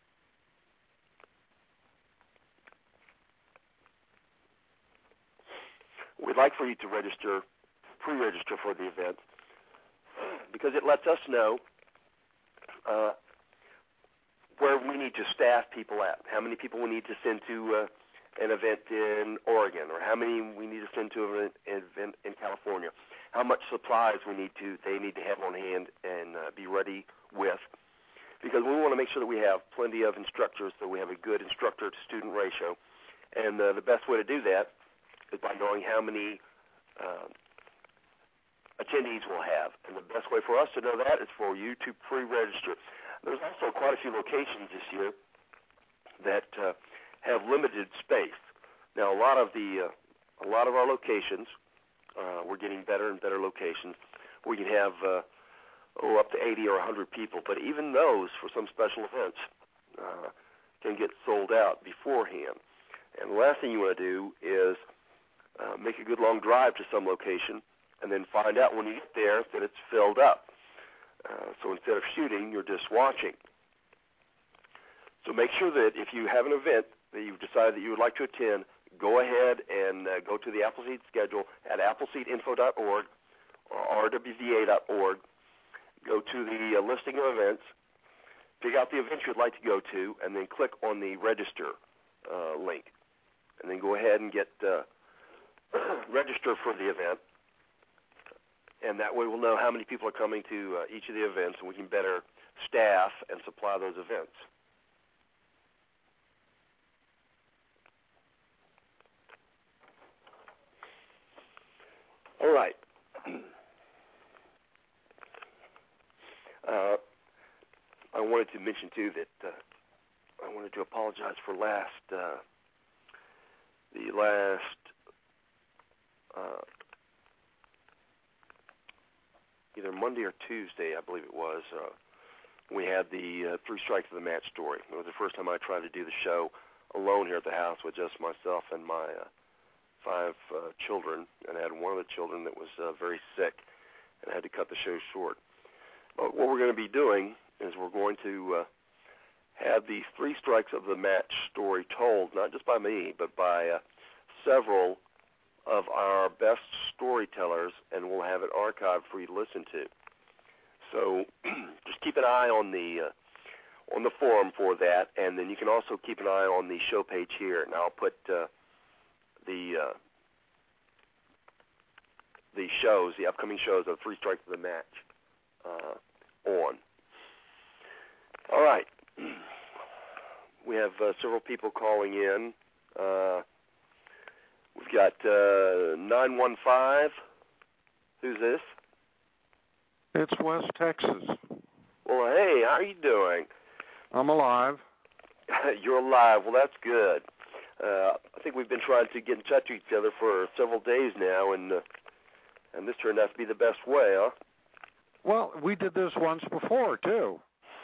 We'd like for you to register, pre-register for the event, because it lets us know uh, where we need to staff people at, how many people we need to send to uh, an event in Oregon, or how many we need to send to an event in California, how much supplies we need to, they need to have on hand and uh, be ready with, because we want to make sure that we have plenty of instructors, so we have a good instructor-to-student ratio, and uh, the best way to do that is by knowing how many uh, attendees we'll have, and the best way for us to know that is for you to pre-register. There's also quite a few locations this year that uh, have limited space. Now, a lot of the uh, a lot of our locations, uh, we're getting better and better locations. We can have uh, oh up to eighty or one hundred people, but even those for some special events uh, can get sold out beforehand. And the last thing you want to do is uh, make a good long drive to some location and then find out when you get there that it's filled up. Uh, so instead of shooting, you're just watching. So make sure that if you have an event that you've decided that you would like to attend, go ahead and uh, go to the Appleseed schedule at appleseed info dot org or r w v a dot org. Go to the uh, listing of events, pick out the event you'd like to go to, and then click on the register uh, link. And then go ahead and get uh, register for the event. And that way we'll know how many people are coming to uh, each of the events, and we can better staff and supply those events. All right. Uh, I wanted to mention, too, that uh, I wanted to apologize for last, uh, the last uh, either Monday or Tuesday, I believe it was, uh, we had the uh, three strikes of the match story. It was the first time I tried to do the show alone here at the house with just myself and my uh, five uh, children, and I had one of the children that was uh, very sick, and I had to cut the show short. But what we're going to be doing is we're going to uh, have these three strikes of the match story told, not just by me, but by uh, several of our best storytellers, and we'll have it archived for you to listen to. So just keep an eye on the uh, on the forum for that, and then you can also keep an eye on the show page here, and I'll put uh, the uh, the shows, the upcoming shows of Three Strikes of the Match uh, on. All right. We have uh, several people calling in. Uh, we've got uh, nine one five. Who's this? It's West Texas. Well, hey, how are you doing? I'm alive. You're alive. Well, that's good. Uh, I think we've been trying to get in touch with each other for several days now, and uh, and this turned out to be the best way, huh? Well, we did this once before, too.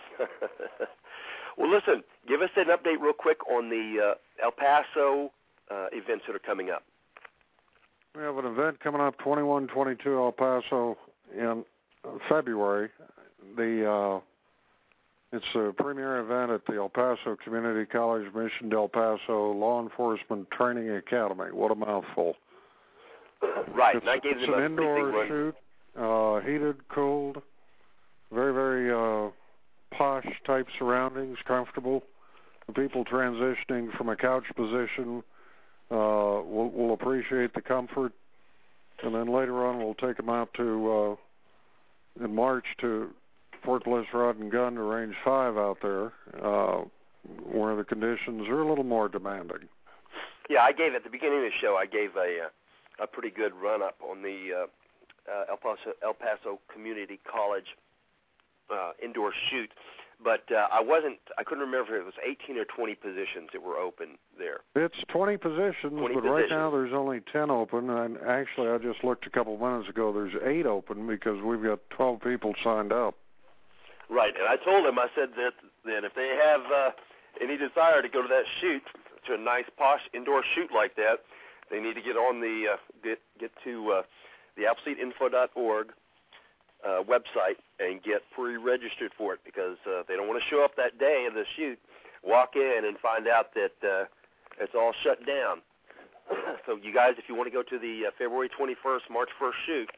Well, listen, give us an update real quick on the uh, El Paso uh, events that are coming up. We have an event coming up, twenty-one twenty-two El Paso, in February. The uh, it's a premier event at the El Paso Community College Mission del Paso Law Enforcement Training Academy. What a mouthful! Right, it's, and I gave it's them an a indoor shoot, uh, heated, cooled, very, very uh, posh type surroundings, comfortable. The people transitioning from a couch position uh, will, will appreciate the comfort, and then later on we'll take them out to uh, in March to Fort Bliss Rod and Gun to Range Five out there, uh, where the conditions are a little more demanding. Yeah, I gave at the beginning of the show. I gave a a pretty good run up on the uh, uh, El Paso El Paso Community College uh, indoor shoot, but uh, I wasn't. I couldn't remember if it was eighteen or twenty positions that were open there. It's twenty positions, twenty but positions. Right now there's only ten open. And actually, I just looked a couple of minutes ago. There's eight open because we've got twelve people signed up. Right, and I told them, I said that that if they have uh, any desire to go to that shoot, to a nice posh indoor shoot like that, they need to get on the uh, get get to uh, the appleseed info dot org uh, website and get pre-registered for it, because uh, they don't want to show up that day of the shoot, walk in and find out that uh, it's all shut down. So you guys, if you want to go to the uh, February twenty-first, March first shoot,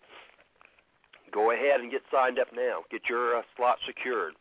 go ahead and get signed up now. Get your uh, slot secured.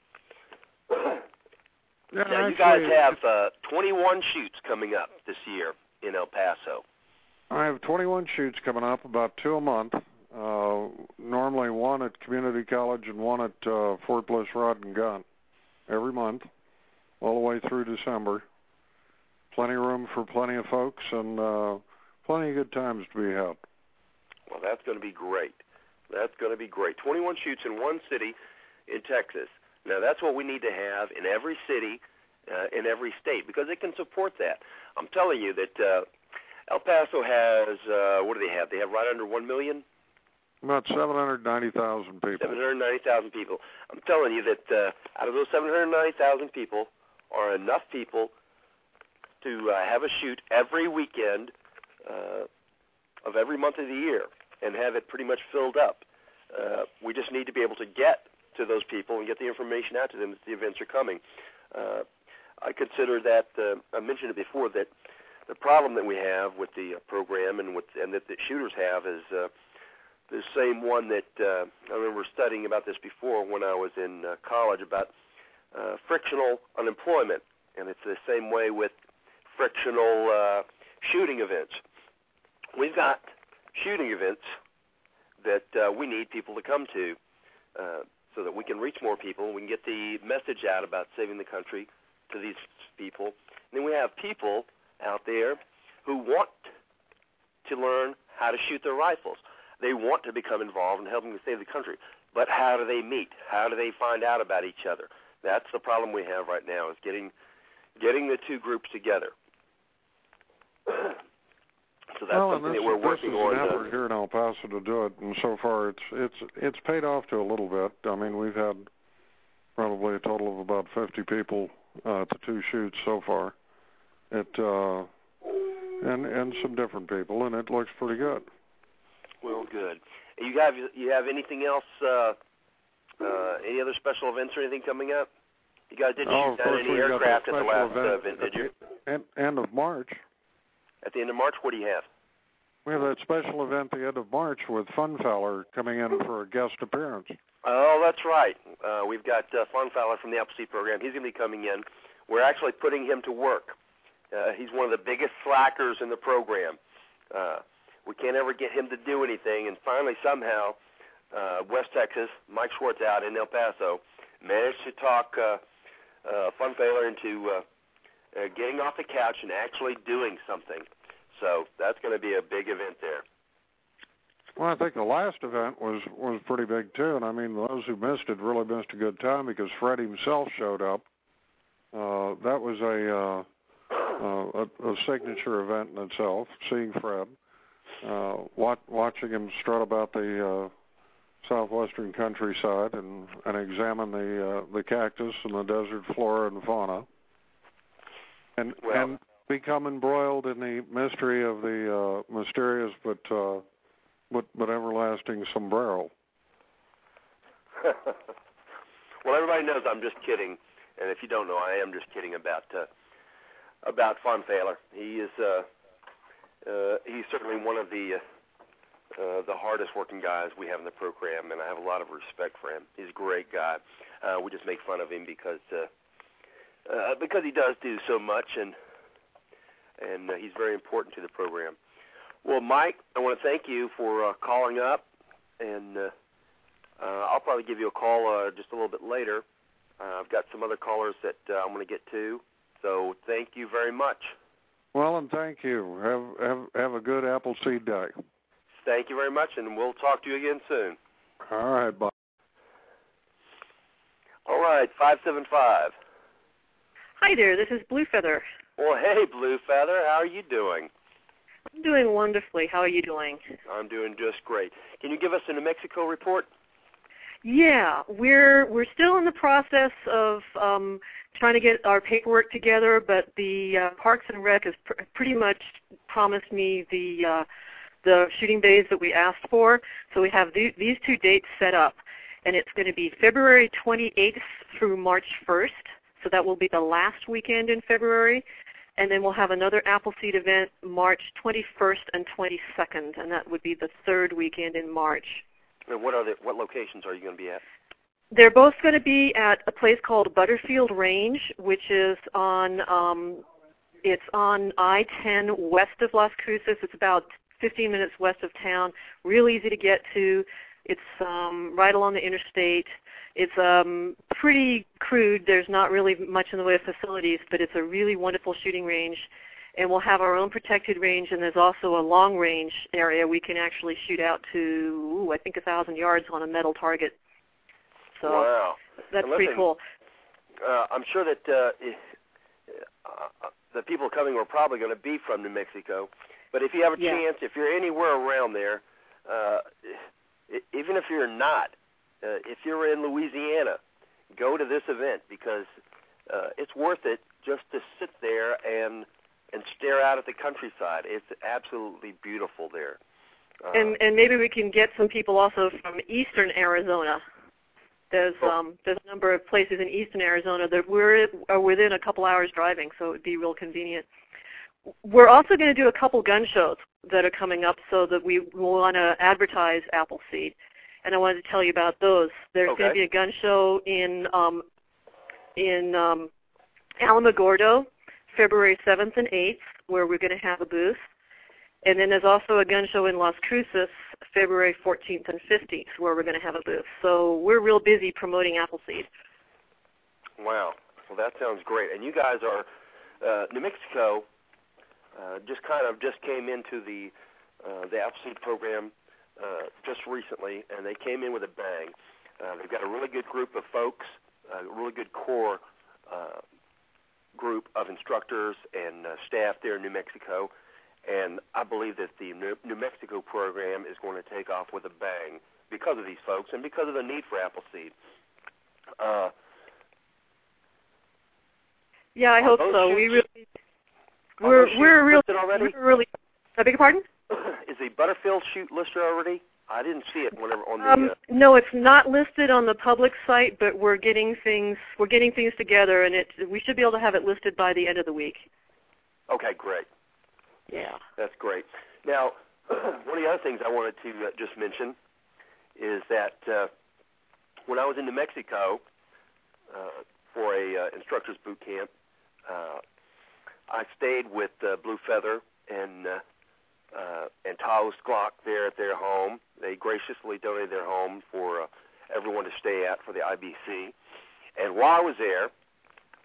Yeah, now, actually, you guys have uh, twenty-one shoots coming up this year in El Paso. I have twenty-one shoots coming up, about two a month. Uh, normally one at Community College and one at uh, Fort Bliss Rod and Gun every month, all the way through December. Plenty of room for plenty of folks and uh, plenty of good times to be had. Well, that's going to be great. That's going to be great. twenty-one shoots in one city in Texas. Now, that's what we need to have in every city, uh, in every state, because it can support that. I'm telling you that uh, El Paso has, uh, what do they have? They have right under one million? About seven hundred ninety thousand people. seven hundred ninety thousand people. I'm telling you that uh, out of those seven hundred ninety thousand people are enough people to uh, have a shoot every weekend uh, of every month of the year and have it pretty much filled up. Uh, we just need to be able to get to those people and get the information out to them that the events are coming. Uh, I consider that, uh, I mentioned it before, that the problem that we have with the uh, program and with and that the shooters have is uh, the same one that uh, I remember studying about this before when I was in uh, college about uh, frictional unemployment, and it's the same way with frictional uh, shooting events. We've got shooting events that uh, we need people to come to uh, so that we can reach more people. We can get the message out about saving the country to these people. And then we have people out there who want to learn how to shoot their rifles. They want to become involved in helping to save the country. But how do they meet? How do they find out about each other? That's the problem we have right now, is getting getting the two groups together. So that's well, something this, that we're working this is on. an effort uh, here in El Paso to do it, and so far it's it's it's paid off to a little bit. I mean, we've had probably a total of about fifty people uh, at the two shoots so far. It uh, and and some different people, and it looks pretty good. Well, good. You have you have anything else? Uh, uh, any other special events or anything coming up? You guys didn't oh, shoot down any aircraft at the last event, uh, event, did you? End, end of March. At the end of March, what do you have? We have that special event at the end of March with Funfowler coming in for a guest appearance. Oh, that's right. Uh, we've got uh, Funfowler from the Appleseed program. He's going to be coming in. We're actually putting him to work. Uh, he's one of the biggest slackers in the program. Uh, we can't ever get him to do anything, and finally, somehow, uh, West Texas, Mike Schwartz out in El Paso, managed to talk uh, uh, Funfailer into uh, uh, getting off the couch and actually doing something. So that's going to be a big event there. Well, I think the last event was, was pretty big, too. And, I mean, those who missed it really missed a good time because Fred himself showed up. Uh, that was a, uh, uh, a, a signature event in itself, seeing Fred, uh, wat- watching him strut about the uh, southwestern countryside and, and examine the uh, the cactus and the desert flora and fauna, and, well, and become embroiled in the mystery of the uh, mysterious but, uh, but, but everlasting sombrero. Well, everybody knows I'm just kidding. And if you don't know, I am just kidding about uh, about Funfailer. He is uh, uh, he's certainly one of the uh, uh, the hardest working guys we have in the program, and I have a lot of respect for him. He's a great guy. Uh, we just make fun of him because uh, uh, because he does do so much, and and uh, he's very important to the program. Well, Mike, I want to thank you for uh, calling up, and uh, uh, I'll probably give you a call uh, just a little bit later. Uh, I've got some other callers that uh, I'm going to get to, so thank you very much. Well, and thank you. Have have have a good Appleseed Day. Thank you very much, and we'll talk to you again soon. All right, bye. All right, five seven five. Hi there, this is Blue Feather. Well, hey, Blue Feather, how are you doing? I'm doing wonderfully. How are you doing? I'm doing just great. Can you give us a New Mexico report? Yeah, we're we're still in the process of um, trying to get our paperwork together, but the uh, Parks and Rec has pr- pretty much promised me the uh, the shooting days that we asked for. So we have th- these two dates set up, and it's going to be February twenty-eighth through March first. So that will be the last weekend in February, and then we'll have another Appleseed event March twenty-first and twenty-second, and that would be the third weekend in March. And what are the, what locations are you going to be at? They're both going to be at a place called Butterfield Range, which is on um, it's on I ten west of Las Cruces. It's about fifteen minutes west of town. Real easy to get to. It's um, right along the interstate. It's um, pretty crude. There's not really much in the way of facilities, but it's a really wonderful shooting range. And we'll have our own protected range, and there's also a long-range area we can actually shoot out to, ooh, I think, one thousand yards on a metal target. So wow. that's listen, pretty cool. Uh, I'm sure that uh, if, uh, the people coming are probably going to be from New Mexico. But if you have a yeah. chance, if you're anywhere around there, uh, even if you're not, uh, if you're in Louisiana, go to this event because uh, it's worth it just to sit there and and stare out at the countryside. It's absolutely beautiful there. Uh, and and maybe we can get some people also from eastern Arizona. There's oh. um there's a number of places in eastern Arizona that we're are within a couple hours driving, so it would be real convenient. We're also going to do a couple gun shows that are coming up, so that we want to advertise Appleseed, and I wanted to tell you about those. There's okay. going to be a gun show in um in um, Alamogordo, February seventh and eighth, where we're going to have a booth. And then there's also a gun show in Las Cruces, February fourteenth and fifteenth, where we're going to have a booth. So we're real busy promoting Appleseed. Wow. Well, that sounds great. And you guys are, uh, New Mexico uh, just kind of just came into the uh, the Appleseed program uh, just recently, and they came in with a bang. Uh, they've got a really good group of folks, a really good core uh, group of instructors and uh, staff there in New Mexico. And I believe that the New Mexico program is going to take off with a bang because of these folks and because of the need for Appleseed. Uh, yeah, I hope so. Shoots, we really, we're we're really, already? we're really. I beg your pardon? Is the Butterfield shoot listed already? I didn't see it whenever on the. Um, uh, no, it's not listed on the public site, but we're getting things we're getting things together, and it we should be able to have it listed by the end of the week. Okay, great. Yeah. That's great. Now, one of the other things I wanted to uh, just mention is that uh, when I was in New Mexico uh, for a uh, instructor's boot camp, uh, I stayed with uh, Blue Feather and uh, uh, and Taos Glock there at their home. They graciously donated their home for uh, everyone to stay at for the I B C. And while I was there,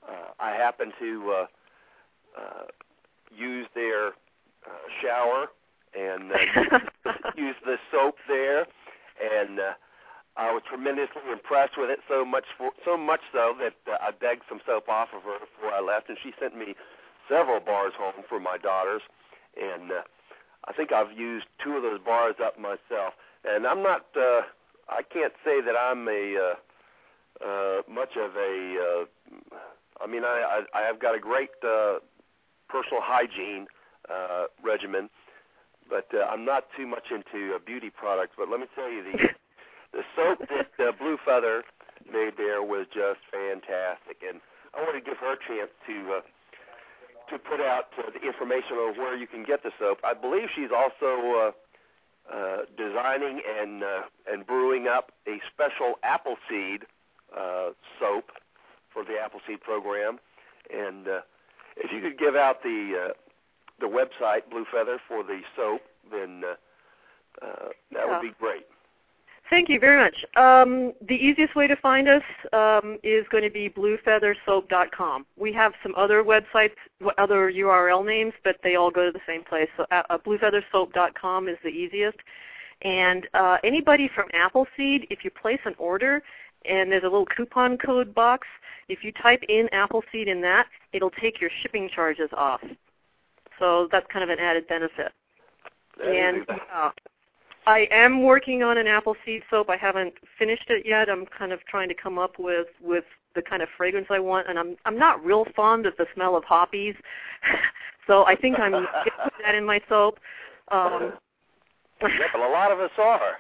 uh, I happen to uh, uh, use their uh, shower and uh, use the soap there, and uh, I was tremendously impressed with it. So much, for, so much so that uh, I begged some soap off of her before I left, and she sent me several bars home for my daughters, and uh, I think I've used two of those bars up myself. And I'm not, uh, I can't say that I'm a uh, uh, much of a. Uh, I mean, I, I I've got a great uh, personal hygiene uh, regimen, but uh, I'm not too much into uh, beauty products. But let me tell you, the the soap that uh, Blue Feather made there was just fantastic, and I want to give her a chance to uh, to put out uh, the information on where you can get the soap. I believe she's also uh, uh, designing and uh, and brewing up a special Appleseed uh, soap for the Appleseed program, and uh, if you could give out the uh, the website Blue Feather for the soap, then uh, uh, that yeah. would be great. Thank you very much. Um, the easiest way to find us um, is going to be blue feather soap dot com. We have some other websites, other U R L names, but they all go to the same place. So uh, blue feather soap dot com is the easiest. And uh, anybody from Appleseed, if you place an order and there's a little coupon code box, if you type in Appleseed in that, it'll take your shipping charges off. So that's kind of an added benefit. And uh, I am working on an Appleseed soap. I haven't finished it yet. I'm kind of trying to come up with, with the kind of fragrance I want, and I'm I'm not real fond of the smell of hoppies, so I think I'm going to put that in my soap. Um, yeah, but a lot of us are.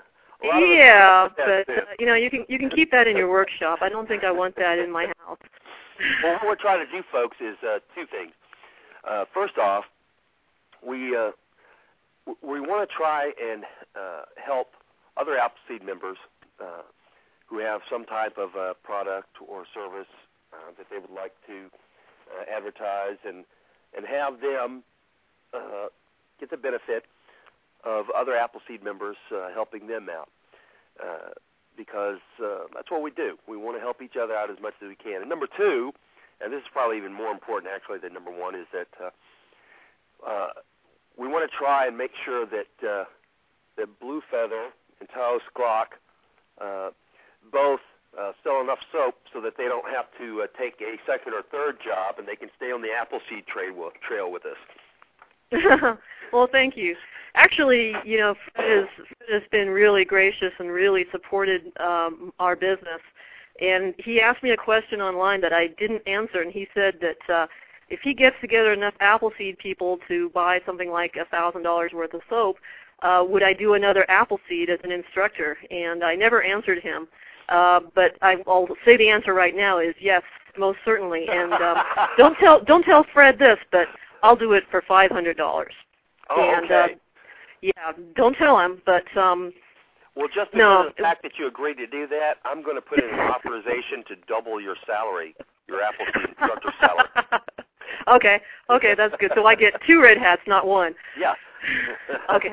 Yeah, but uh, you know, you can you can keep that in your workshop. I don't think I want that in my house. Well, what we're trying to do, folks, is uh, two things. Uh, first off, we uh, we want to try and uh, help other Appleseed members uh, who have some type of uh, product or service uh, that they would like to uh, advertise and and have them uh, get the benefit of other Appleseed members uh, helping them out, uh, because uh, that's what we do. We want to help each other out as much as we can. And number two, and this is probably even more important actually than number one, is that uh, uh, we want to try and make sure that uh, that Blue Feather and Taos Glock uh, both uh, sell enough soap so that they don't have to uh, take a second or third job, and they can stay on the Appleseed trail, trail with us. Well, thank you. Actually, you know, Fred has, Fred has been really gracious and really supported um, our business. And he asked me a question online that I didn't answer, and he said that uh, if he gets together enough Appleseed people to buy something like one thousand dollars worth of soap, uh, would I do another Appleseed as an instructor? And I never answered him. Uh, but I, I'll say the answer right now is yes, most certainly. And um, don't tell don't tell Fred this, but I'll do it for five hundred dollars. Oh, and, okay. Uh, yeah, don't tell him, but um, well, just because no, of the fact that you agreed to do that, I'm going to put in an authorization to double your salary, your Appleseed instructor salary. Okay, okay, that's good. So I get two red hats, not one. Yeah. Okay.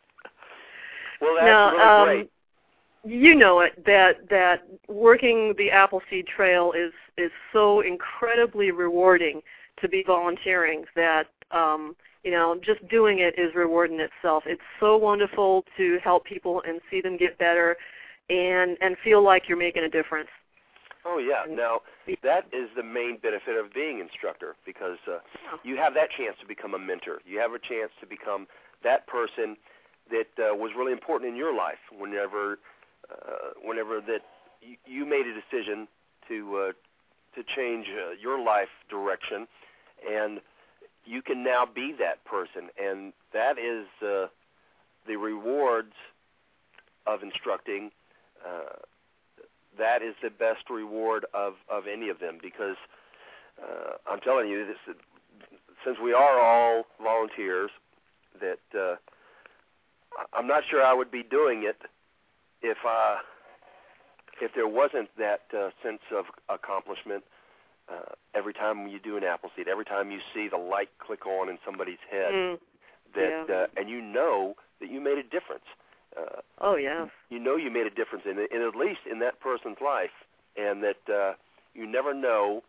Well, that's now, really um, great. You know it, that that working the Appleseed Trail is is so incredibly rewarding to be volunteering that um, you know, just doing it is reward in itself. It's so wonderful to help people and see them get better and and feel like you're making a difference. Oh, yeah. Now, that is the main benefit of being instructor, because uh, you have that chance to become a mentor. You have a chance to become that person that uh, was really important in your life whenever uh, whenever that you, you made a decision to uh, to change uh, your life direction, and you can now be that person, and that is uh, the rewards of instructing. Uh, that is the best reward of, of any of them, because uh, I'm telling you, this, since we are all volunteers, that uh, I'm not sure I would be doing it if uh, if there wasn't that uh, sense of accomplishment. Uh, every time you do an Appleseed, every time you see the light click on in somebody's head, mm, that yeah. uh, and you know that you made a difference. Uh, oh yeah. You know you made a difference in, in at least in that person's life, and that uh, you never know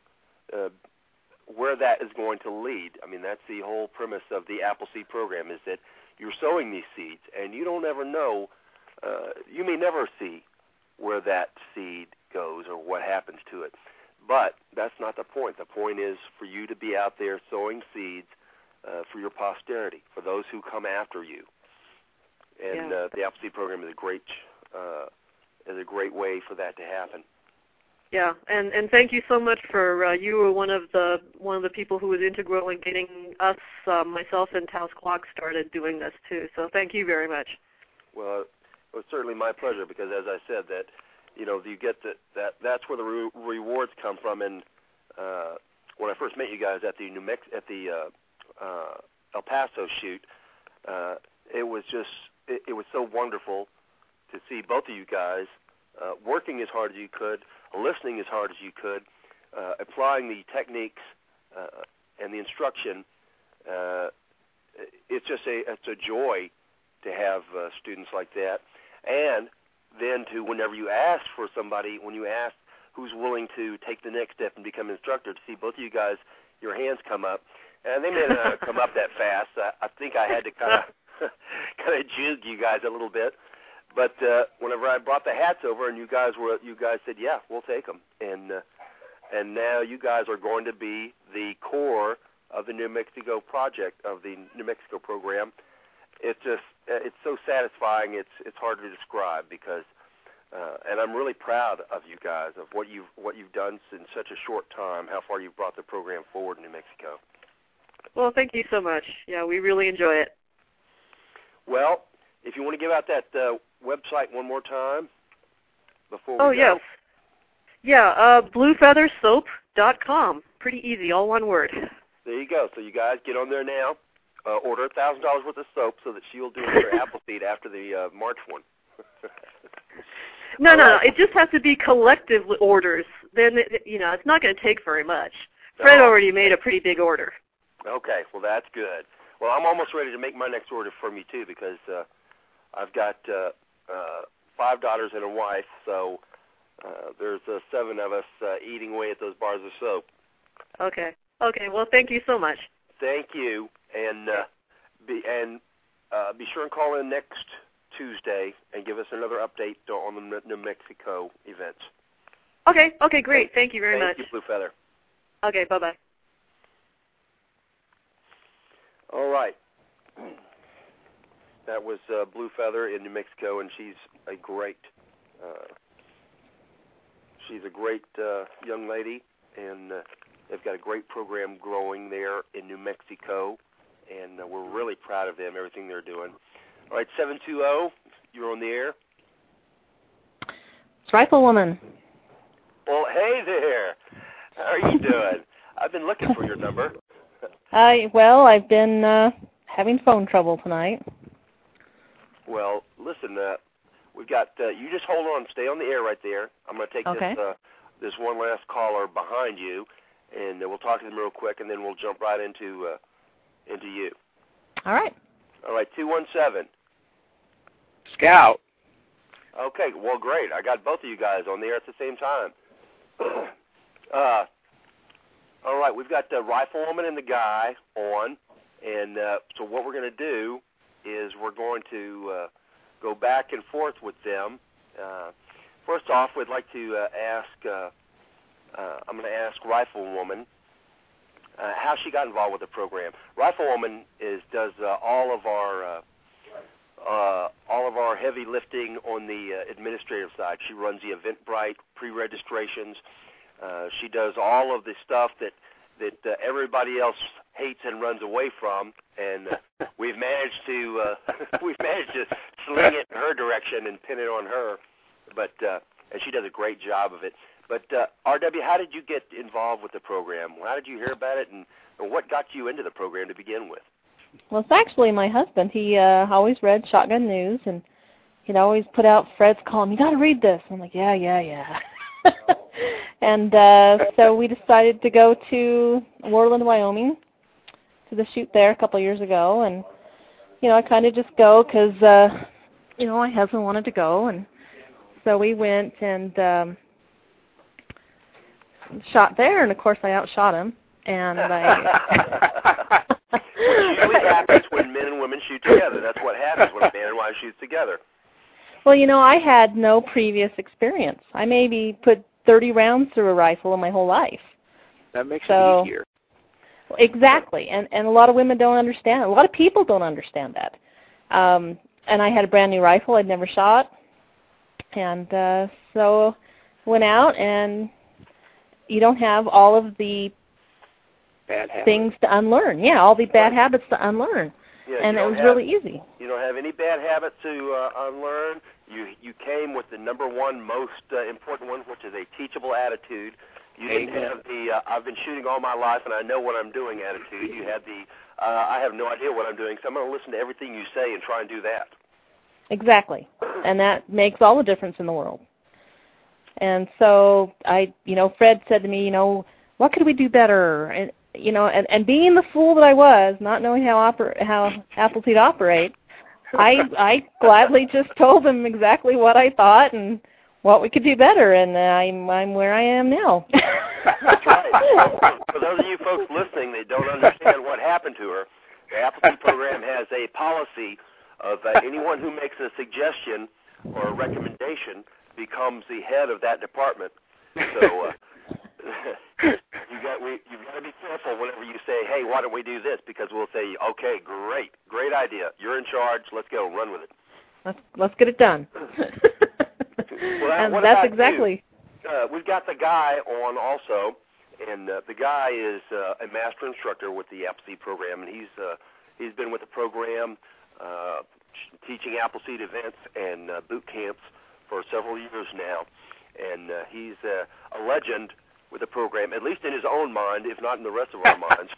uh, where that is going to lead. I mean, that's the whole premise of the Appleseed program, is that you're sowing these seeds, and you don't ever know, uh, you may never see where that seed goes or what happens to it. But that's not the point. The point is for you to be out there sowing seeds uh, for your posterity, for those who come after you. And yeah. uh, the Appleseed program is a great uh, is a great way for that to happen. Yeah, and, and thank you so much for uh, you were one of the one of the people who was integral in getting us, uh, myself and Taos Clock started doing this too. So thank you very much. Well, it was certainly my pleasure because, as I said, that you know you get the, that that's where the re- rewards come from. And uh, when I first met you guys at the New Mex- at the uh, uh, El Paso shoot, uh, it was just it, it was so wonderful to see both of you guys uh, working as hard as you could, listening as hard as you could, uh, applying the techniques uh, and the instruction. Uh, it's just a it's a joy to have uh, students like that, and then to whenever you ask for somebody, when you ask who's willing to take the next step and become an instructor, to see both of you guys, your hands come up, and they may not come up that fast. I, I think I had to kind of kind of juke you guys a little bit. But uh, whenever I brought the hats over, and you guys were, you guys said, "Yeah, we'll take them," and uh, and now you guys are going to be the core of the New Mexico project, of the New Mexico program. It's just, it's so satisfying. It's it's hard to describe because, uh, and I'm really proud of you guys, of what you've what you've done in such a short time. How far you've brought the program forward in New Mexico. Well, thank you so much. Yeah, we really enjoy it. Well, if you want to give out that uh, website one more time before we oh, go. yes. Yeah, uh, blue feather soap dot com. Pretty easy, all one word. There you go. So you guys get on there now. Uh, order one thousand dollars worth of soap so that she will do another Appleseed after the uh, March one. no, all no, right. no. It just has to be collective orders. Then, it, you know, it's not going to take very much. Fred no. already made a pretty big order. Okay, well, that's good. Well, I'm almost ready to make my next order from you, too, because uh, I've got uh, uh, five daughters and a wife, so uh, there's uh, seven of us uh, eating away at those bars of soap. Okay. Okay, well, thank you so much. Thank you, and uh, be and uh, be sure and call in next Tuesday and give us another update on the New Mexico events. Okay, okay, great. Thank you very Thank much. you, Blue Feather. Okay, bye-bye. All right. That was uh, Blue Feather in New Mexico, and she's a great, uh, she's a great uh, young lady, and uh, they've got a great program growing there in New Mexico, and uh, we're really proud of them, everything they're doing. All right, seven two zero, you're on the air. It's Rifle Woman. Well, hey there. How are you doing? I've been looking for your number. I well, I've been uh, having phone trouble tonight. Well, listen, uh, we've got, uh, you just hold on, stay on the air right there. I'm going to take Okay. this uh, this one last caller behind you, and uh, we'll talk to them real quick, and then we'll jump right into uh, into you. All right. All right, two one seven. Scout. Okay, well, great. I got both of you guys on the air at the same time. uh, all right, we've got the Riflewoman and the guy on, and uh, so what we're going to do is we're going to uh, go back and forth with them. Uh, first off, we'd like to uh, ask, uh, uh, I'm going to ask Riflewoman uh, how she got involved with the program. Riflewoman is does uh, all of our uh, uh, all of our heavy lifting on the uh, administrative side. She runs the Eventbrite pre-registrations. Uh, she does all of the stuff that that uh, everybody else hates and runs away from, and uh, we've managed to uh, we've managed to sling it in her direction and pin it on her. But uh, and she does a great job of it. But uh, R W, how did you get involved with the program? How did you hear about it, and, and what got you into the program to begin with? Well, it's actually my husband. He uh, always read Shotgun News, and he'd always put out Fred's column. You got to read this. I'm like, yeah, yeah, yeah. and uh, so we decided to go to Worland, Wyoming, to the shoot there a couple of years ago, and you know, I kind of just go because uh, you know, my husband wanted to go, and so we went, and um, shot there, and of course I outshot him. And I. Which usually happens when men and women shoot together. That's what happens when a man and wife shoots together. Well, you know, I had no previous experience. I maybe put thirty rounds through a rifle in my whole life. That makes so, it easier. Exactly, and and a lot of women don't understand. A lot of people don't understand that. Um, and I had a brand new rifle I'd never shot, and uh, so went out, and you don't have all of the bad habits. things to unlearn. Yeah, all the bad habits to unlearn, yeah, and it was have, really easy. You don't have any bad habits to uh, unlearn. You you came with the number one most uh, important one, which is a teachable attitude. You didn't Amen. have the uh, I've been shooting all my life and I know what I'm doing attitude. You had the uh, I have no idea what I'm doing, so I'm going to listen to everything you say and try and do that. Exactly, and that makes all the difference in the world. And so I, you know, Fred said to me, you know, what could we do better? And you know, and, and being the fool that I was, not knowing how oper- how Appleseed operate, I I gladly just told him exactly what I thought and what we could do better, and I'm I'm where I am now. That's right. For those of you folks listening that don't understand what happened to her, the Appleseed program has a policy of uh, anyone who makes a suggestion or a recommendation becomes the head of that department. So uh, you got we you've got to be careful whenever you say, "Hey, why don't we do this?" Because we'll say, "Okay, great, great idea. You're in charge. Let's go, run with it." Let's let's get it done. Well, and what that's about exactly. you? Uh, we've got the guy on also, and uh, the guy is uh, a master instructor with the Appleseed program, and he's uh, he's been with the program uh, teaching Appleseed events and uh, boot camps for several years now, and uh, he's uh, a legend with the program, at least in his own mind, if not in the rest of our minds.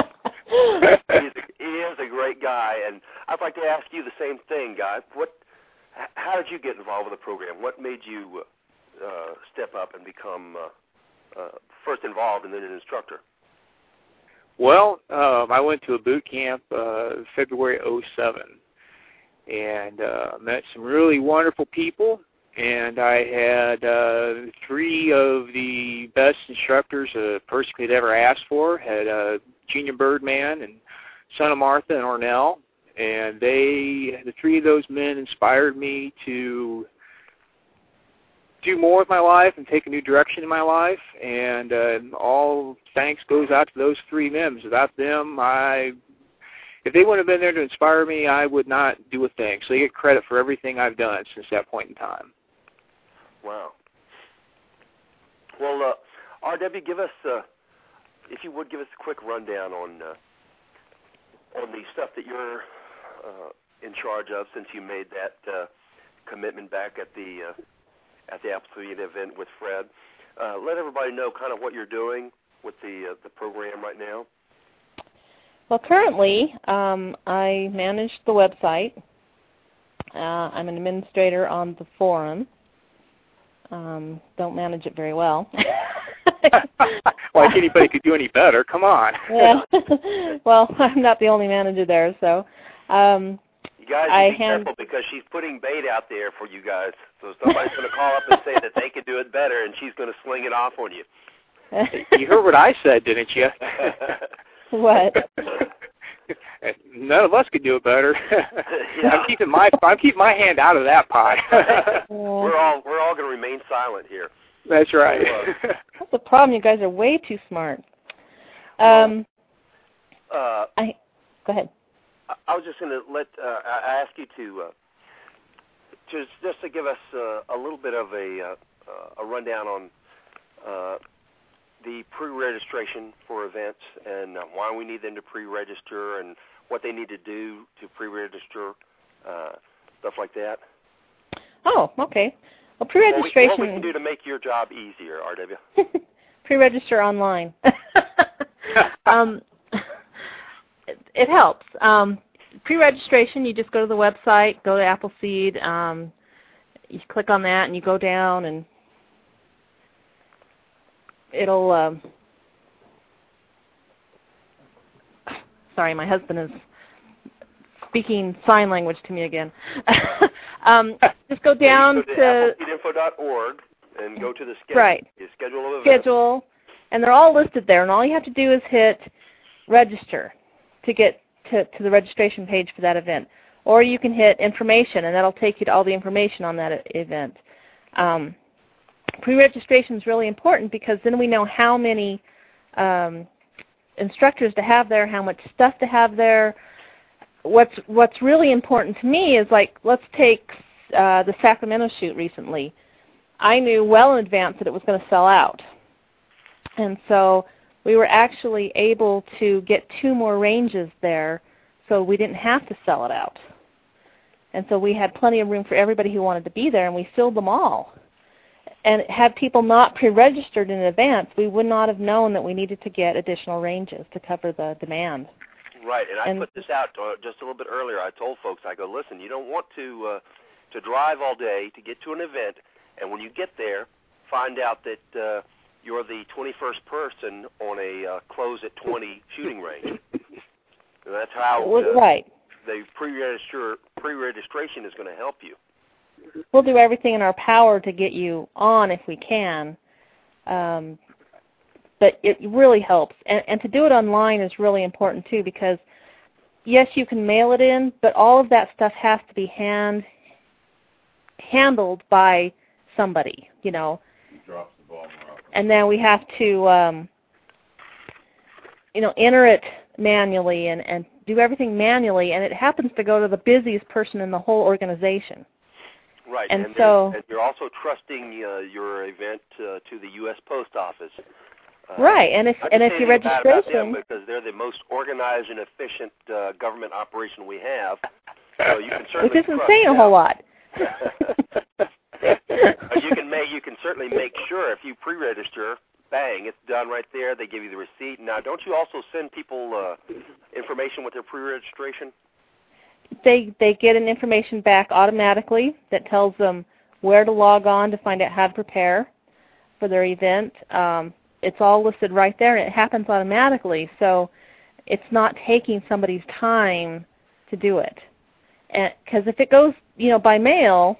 he's a, he is a great guy, and I'd like to ask you the same thing, Guy. What? How did you get involved with the program? What made you uh, step up and become uh, uh, first involved and then an instructor? Well, um, I went to a boot camp uh, February oh seven, and uh, met some really wonderful people. And I had uh, three of the best instructors a person could ever ask for. Had uh, Junior Birdman and Son of Martha and Ornell. And they, the three of those men inspired me to do more with my life and take a new direction in my life. And uh, all thanks goes out to those three men. Without them, I, if they wouldn't have been there to inspire me, I would not do a thing. So they get credit for everything I've done since that point in time. Wow. Well, uh, R W, give us, uh, if you would, give us a quick rundown on uh, on the stuff that you're uh, in charge of since you made that uh, commitment back at the uh, at the Appleseed event with Fred. Uh, let everybody know kind of what you're doing with the uh, the program right now. Well, currently, um, I manage the website. Uh, I'm an administrator on the forum. Um, don't manage it very well. Like anybody could do any better. Come on. Yeah. Well, I'm not the only manager there, so um, you guys I be hand... careful because she's putting bait out there for you guys. So somebody's going to call up and say that they can do it better, and she's going to sling it off on you. You heard what I said, didn't you? What? None of us could do it better. Yeah. I'm keeping my I'm keeping my hand out of that pot. we're all we're all going to remain silent here. That's right. That's the problem. You guys are way too smart. Um, well, uh, I go ahead. I, I was just going to let uh, I ask you to uh, just just to give us uh, a little bit of a uh, a rundown on uh, the pre-registration for events and uh, why we need them to pre-register and what they need to do to pre-register, uh, stuff like that. Oh, okay. Well, pre-registration. What we, what we can do to make your job easier, R W. Pre-register online. um, it, it helps. Um, pre-registration, you just go to the website, go to Appleseed, um, you click on that, and you go down, and it'll. Um, sorry, my husband is speaking sign language to me again. um, just go down go to, to appleseed info dot org and go to the schedule, right. schedule of events. Schedule, And they're all listed there, and all you have to do is hit register to get to, to the registration page for that event. Or you can hit information, and that'll take you to all the information on that event. Um, pre-registration is really important because then we know how many um, instructors to have there, how much stuff to have there. What's what's really important to me is, like, let's take uh, the Sacramento shoot recently. I knew well in advance that it was going to sell out. And so we were actually able to get two more ranges there so we didn't have to sell it out. And so we had plenty of room for everybody who wanted to be there, and we filled them all. And had people not pre-registered in advance, we would not have known that we needed to get additional ranges to cover the demand. Right, and I and, put this out uh, just a little bit earlier. I told folks, I go, listen, you don't want to uh, to drive all day to get to an event, and when you get there, find out that uh, you're the twenty-first person on a uh, close at twenty shooting range. And that's how uh, right. the pre-register, pre-registration is going to help you. We'll do everything in our power to get you on if we can. Um, but it really helps. And, and to do it online is really important, too, because, yes, you can mail it in, but all of that stuff has to be hand handled by somebody, you know. Drops the ball more often. And then we have to, um, you know, enter it manually and, and do everything manually, and it happens to go to the busiest person in the whole organization. Right, and, and, so and you're also trusting uh, your event uh, to the U S Post Office. Uh, right, and if and if your registration, about them because they're the most organized and efficient uh, government operation we have, so you can certainly which isn't trust saying them. a whole lot. you can make you can certainly make sure if you pre-register, bang, it's done right there. They give you the receipt. Now, don't you also send people uh, information with their pre-registration? They they get an information back automatically that tells them where to log on to find out how to prepare for their event. Um, it's all listed right there, and it happens automatically. So it's not taking somebody's time to do it. Because if it goes, you know, by mail,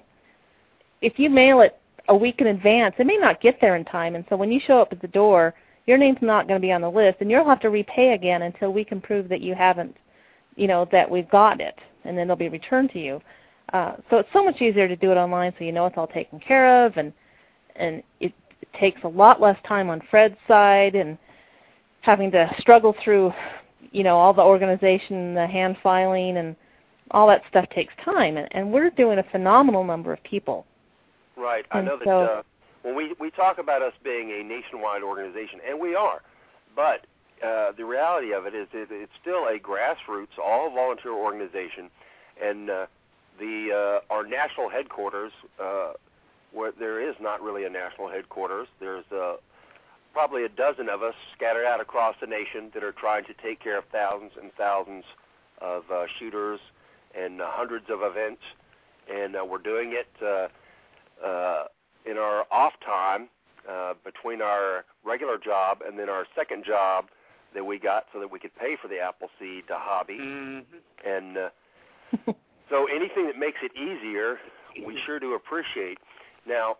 if you mail it a week in advance, it may not get there in time. And so when you show up at the door, your name's not going to be on the list, and you'll have to repay again until we can prove that you haven't, you know, that we've got it, and then it'll be returned to you. Uh, so it's so much easier to do it online so you know it's all taken care of, and and it, it takes a lot less time on Fred's side and having to struggle through, you know, all the organization, the hand filing, and all that stuff takes time. And, and we're doing a phenomenal number of people. Right. I and know that so, uh, when we, we talk about us being a nationwide organization, and we are, but uh, the reality of it is it, it's still a grassroots, all-volunteer organization, and uh, the uh, our national headquarters, uh, where there is not really a national headquarters, there's uh, probably a dozen of us scattered out across the nation that are trying to take care of thousands and thousands of uh, shooters and uh, hundreds of events, and uh, we're doing it uh, uh, in our off time uh, between our regular job and then our second job that we got so that we could pay for the Appleseed uh, hobby. Mm-hmm. And uh, so anything that makes it easier, we sure do appreciate. Now,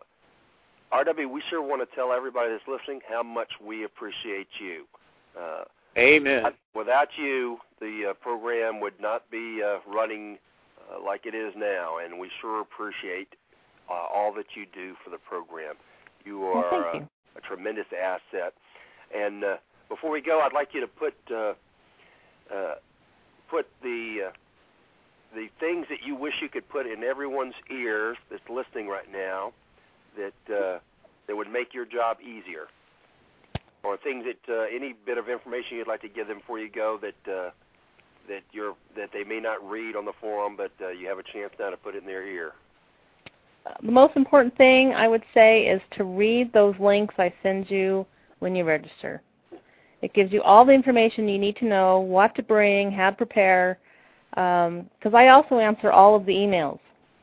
R W, we sure want to tell everybody that's listening how much we appreciate you. Uh, Amen. Without you, the uh, program would not be uh, running uh, like it is now, and we sure appreciate uh, all that you do for the program. You are well, thank you. Uh, a tremendous asset. And uh, before we go, I'd like you to put uh, uh, put the uh, the things that you wish you could put in everyone's ears that's listening right now that uh, that would make your job easier, or things that uh, any bit of information you'd like to give them before you go that uh, that you're that they may not read on the forum, but uh, you have a chance now to put it in their ear. Uh, the most important thing I would say is to read those links I send you when you register. It gives you all the information you need to know, what to bring, how to prepare, because um, I also answer all of the emails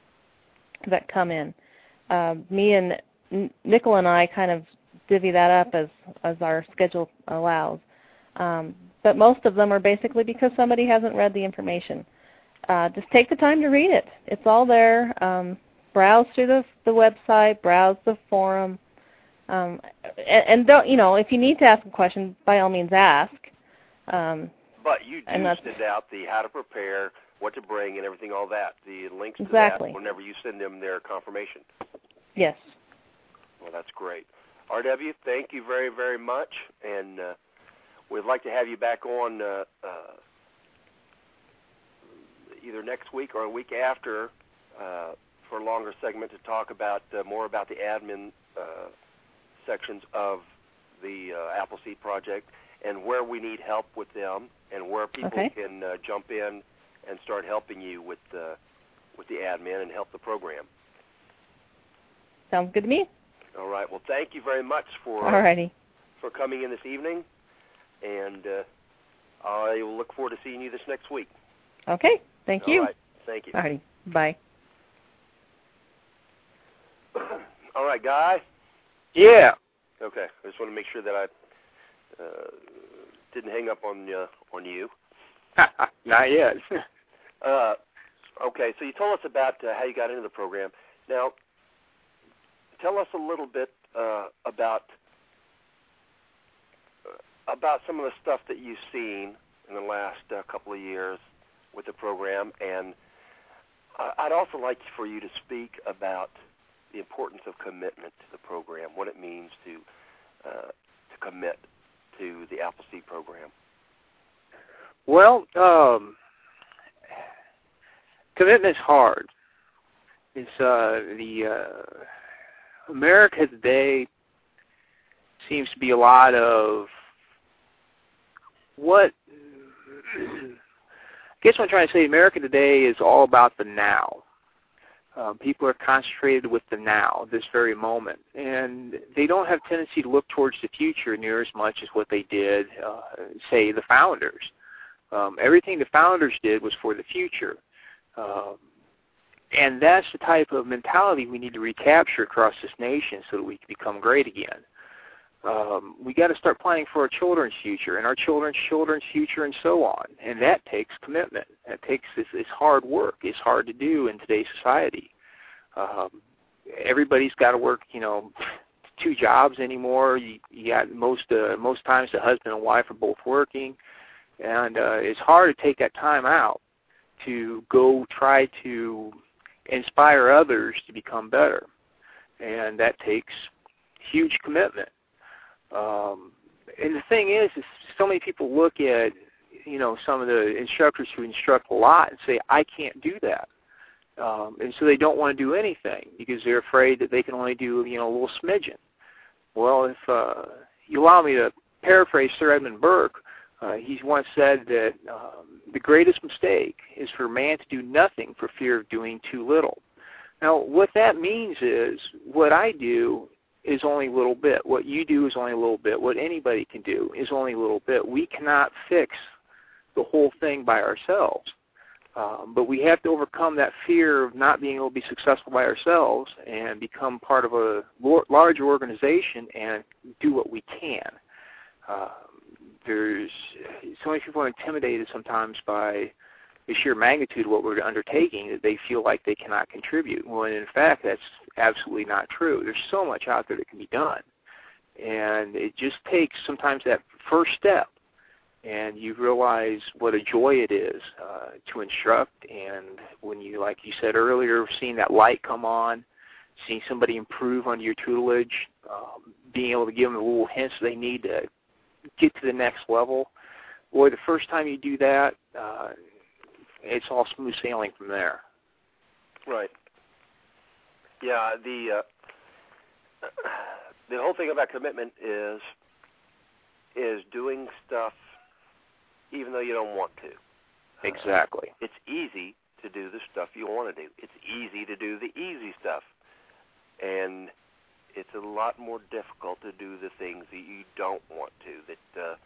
that come in. Uh, me and N- Nickel and I kind of divvy that up as, as our schedule allows. Um, but most of them are basically because somebody hasn't read the information. Uh, just take the time to read it. It's all there. Um, browse through the, the website, browse the forum, Um, and, and don't, you know, if you need to ask a question, by all means ask. Um, but you do and send out the how to prepare, what to bring, and everything, all that, the links to exactly. that whenever you send them their confirmation. Yes. Well, that's great. R W, thank you very, very much, and uh, we'd like to have you back on uh, uh, either next week or a week after uh, for a longer segment to talk about uh, more about the admin uh, sections of the uh, Appleseed Project and where we need help with them and where people okay. can uh, jump in and start helping you with uh, with the admin and help the program. Sounds good to me. All right. Well, thank you very much for Alrighty. for coming in this evening, and uh, I will look forward to seeing you this next week. Okay. Thank you. All right. Thank you. Alrighty. Bye. All right, Guy? Yeah. Okay. I just want to make sure that I uh, didn't hang up on uh, on you. Not yet. uh, okay. So you told us about uh, how you got into the program. Now, tell us a little bit uh, about uh, about some of the stuff that you've seen in the last uh, couple of years with the program, and I'd also like for you to speak about the importance of commitment to the program, what it means to uh, to commit to the Appleseed program. Well, um, commitment's hard. It's uh, the uh, America today seems to be a lot of what. I guess what I'm trying to say, America today is all about the now. Uh, people are concentrated with the now, this very moment, and they don't have tendency to look towards the future near as much as what they did, uh, say, the founders. Um, everything the founders did was for the future, um, and that's the type of mentality we need to recapture across this nation so that we can become great again. Um, we got to start planning for our children's future and our children's children's future and so on, and that takes commitment. That takes it's, it's hard work. It's hard to do in today's society. Um, everybody's got to work, you know, two jobs anymore. You, you got most uh, most times the husband and wife are both working, and uh, it's hard to take that time out to go try to inspire others to become better, and that takes huge commitment. Um, and the thing is, is, so many people look at, you know, some of the instructors who instruct a lot and say, I can't do that. Um, and so they don't want to do anything because they're afraid that they can only do, you know, a little smidgen. Well, if uh, you allow me to paraphrase Sir Edmund Burke, uh, he's once said that um, the greatest mistake is for man to do nothing for fear of doing too little. Now, what that means is what I do is only a little bit. What you do is only a little bit. What anybody can do is only a little bit. We cannot fix the whole thing by ourselves. Um, but we have to overcome that fear of not being able to be successful by ourselves and become part of a larger organization and do what we can. Uh, there's so many people are intimidated sometimes by the sheer magnitude of what we're undertaking that they feel like they cannot contribute. When in fact, that's absolutely not true. There's so much out there that can be done. And it just takes sometimes that first step, and you realize what a joy it is uh, to instruct. And when you, like you said earlier, seeing that light come on, seeing somebody improve under your tutelage, um, being able to give them the little hints they need to get to the next level, boy, the first time you do that, uh, it's all smooth sailing from there. Right. Yeah, the uh, the whole thing about commitment is is doing stuff even though you don't want to. Exactly. Uh, it's easy to do the stuff you want to do. It's easy to do the easy stuff. And it's a lot more difficult to do the things that you don't want to. That uh,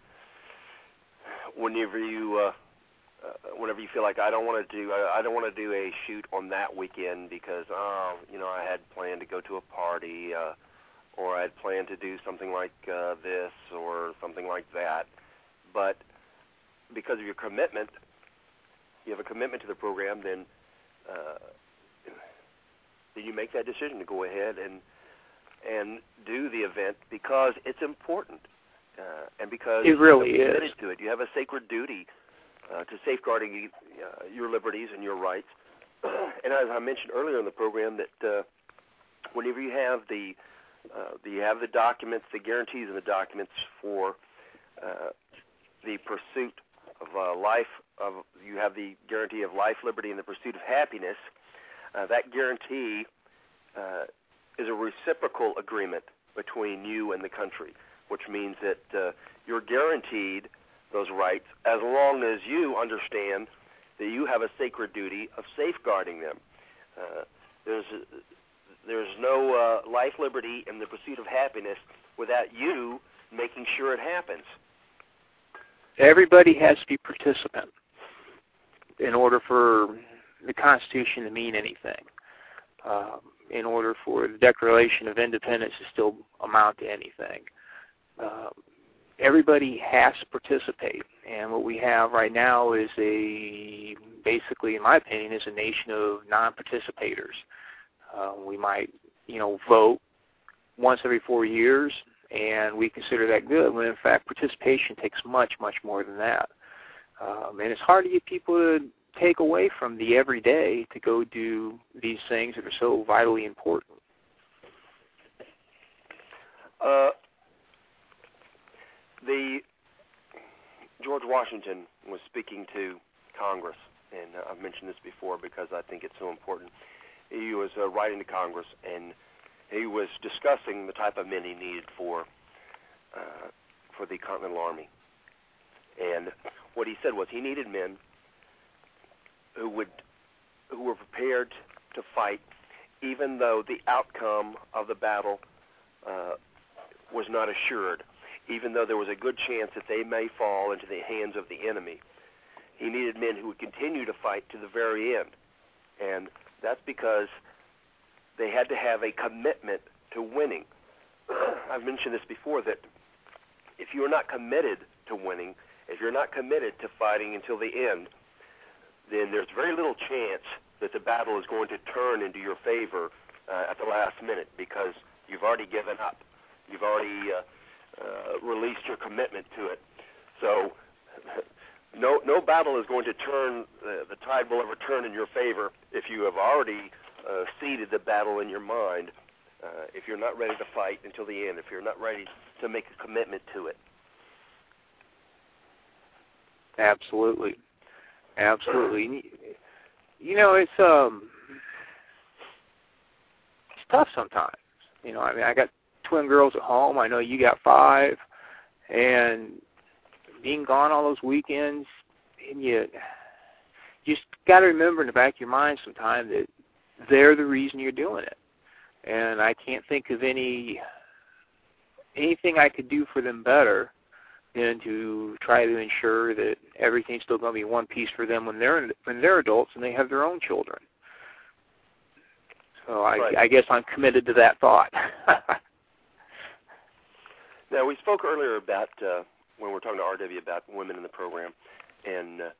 whenever you... Uh, Uh, whenever you feel like I don't want to do, I, I don't want to do a shoot on that weekend because, oh, you know, I had planned to go to a party, uh, or I had planned to do something like uh, this or something like that. But because of your commitment, you have a commitment to the program, then uh, then you make that decision to go ahead and and do the event because it's important, uh, and because it really you're committed is. to it. You have a sacred duty uh, to safeguarding uh, your liberties and your rights. And as I mentioned earlier in the program, that uh, whenever you have the uh, you have the documents, the guarantees in the documents for uh, the pursuit of uh, life, of you have the guarantee of life, liberty, and the pursuit of happiness. Uh, that guarantee uh, is a reciprocal agreement between you and the country, which means that uh, you're guaranteed those rights as long as you understand that you have a sacred duty of safeguarding them. Uh, there's there's no uh, life, liberty, and the pursuit of happiness without you making sure it happens. Everybody has to be participant in order for the Constitution to mean anything, um, in order for the Declaration of Independence to still amount to anything. Um, everybody has to participate, and what we have right now is a, basically, in my opinion, is a nation of non-participators. Uh, we might, you know, vote once every four years, and we consider that good, when in fact participation takes much, much more than that. Um, and it's hard to get people to take away from the everyday to go do these things that are so vitally important. Uh, the George Washington was speaking to Congress, and uh, I've mentioned this before because I think it's so important. He was uh, writing to Congress, and he was discussing the type of men he needed for uh, for the Continental Army. And what he said was he needed men who would who were prepared to fight, even though the outcome of the battle uh, was not assured, even though there was a good chance that they may fall into the hands of the enemy. He needed men who would continue to fight to the very end. And that's because they had to have a commitment to winning. I've mentioned this before, that if you're not committed to winning, if you're not committed to fighting until the end, then there's very little chance that the battle is going to turn into your favor uh, at the last minute, because you've already given up. You've already uh, uh, released your commitment to it. So no no battle is going to turn, uh, the tide will ever turn in your favor if you have already uh, seeded the battle in your mind, uh, if you're not ready to fight until the end, if you're not ready to make a commitment to it. Absolutely. Absolutely. You know, it's um, it's tough sometimes. You know, I mean, I got twin girls at home. I know you got five, and being gone all those weekends, and you just got to remember in the back of your mind sometime that they're the reason you're doing it. And I can't think of any anything I could do for them better than to try to ensure that everything's still going to be one piece for them when they're when they're adults and they have their own children. So I, right. I guess I'm committed to that thought. Now, we spoke earlier about, uh, when we were talking to R W about women in the program, and uh,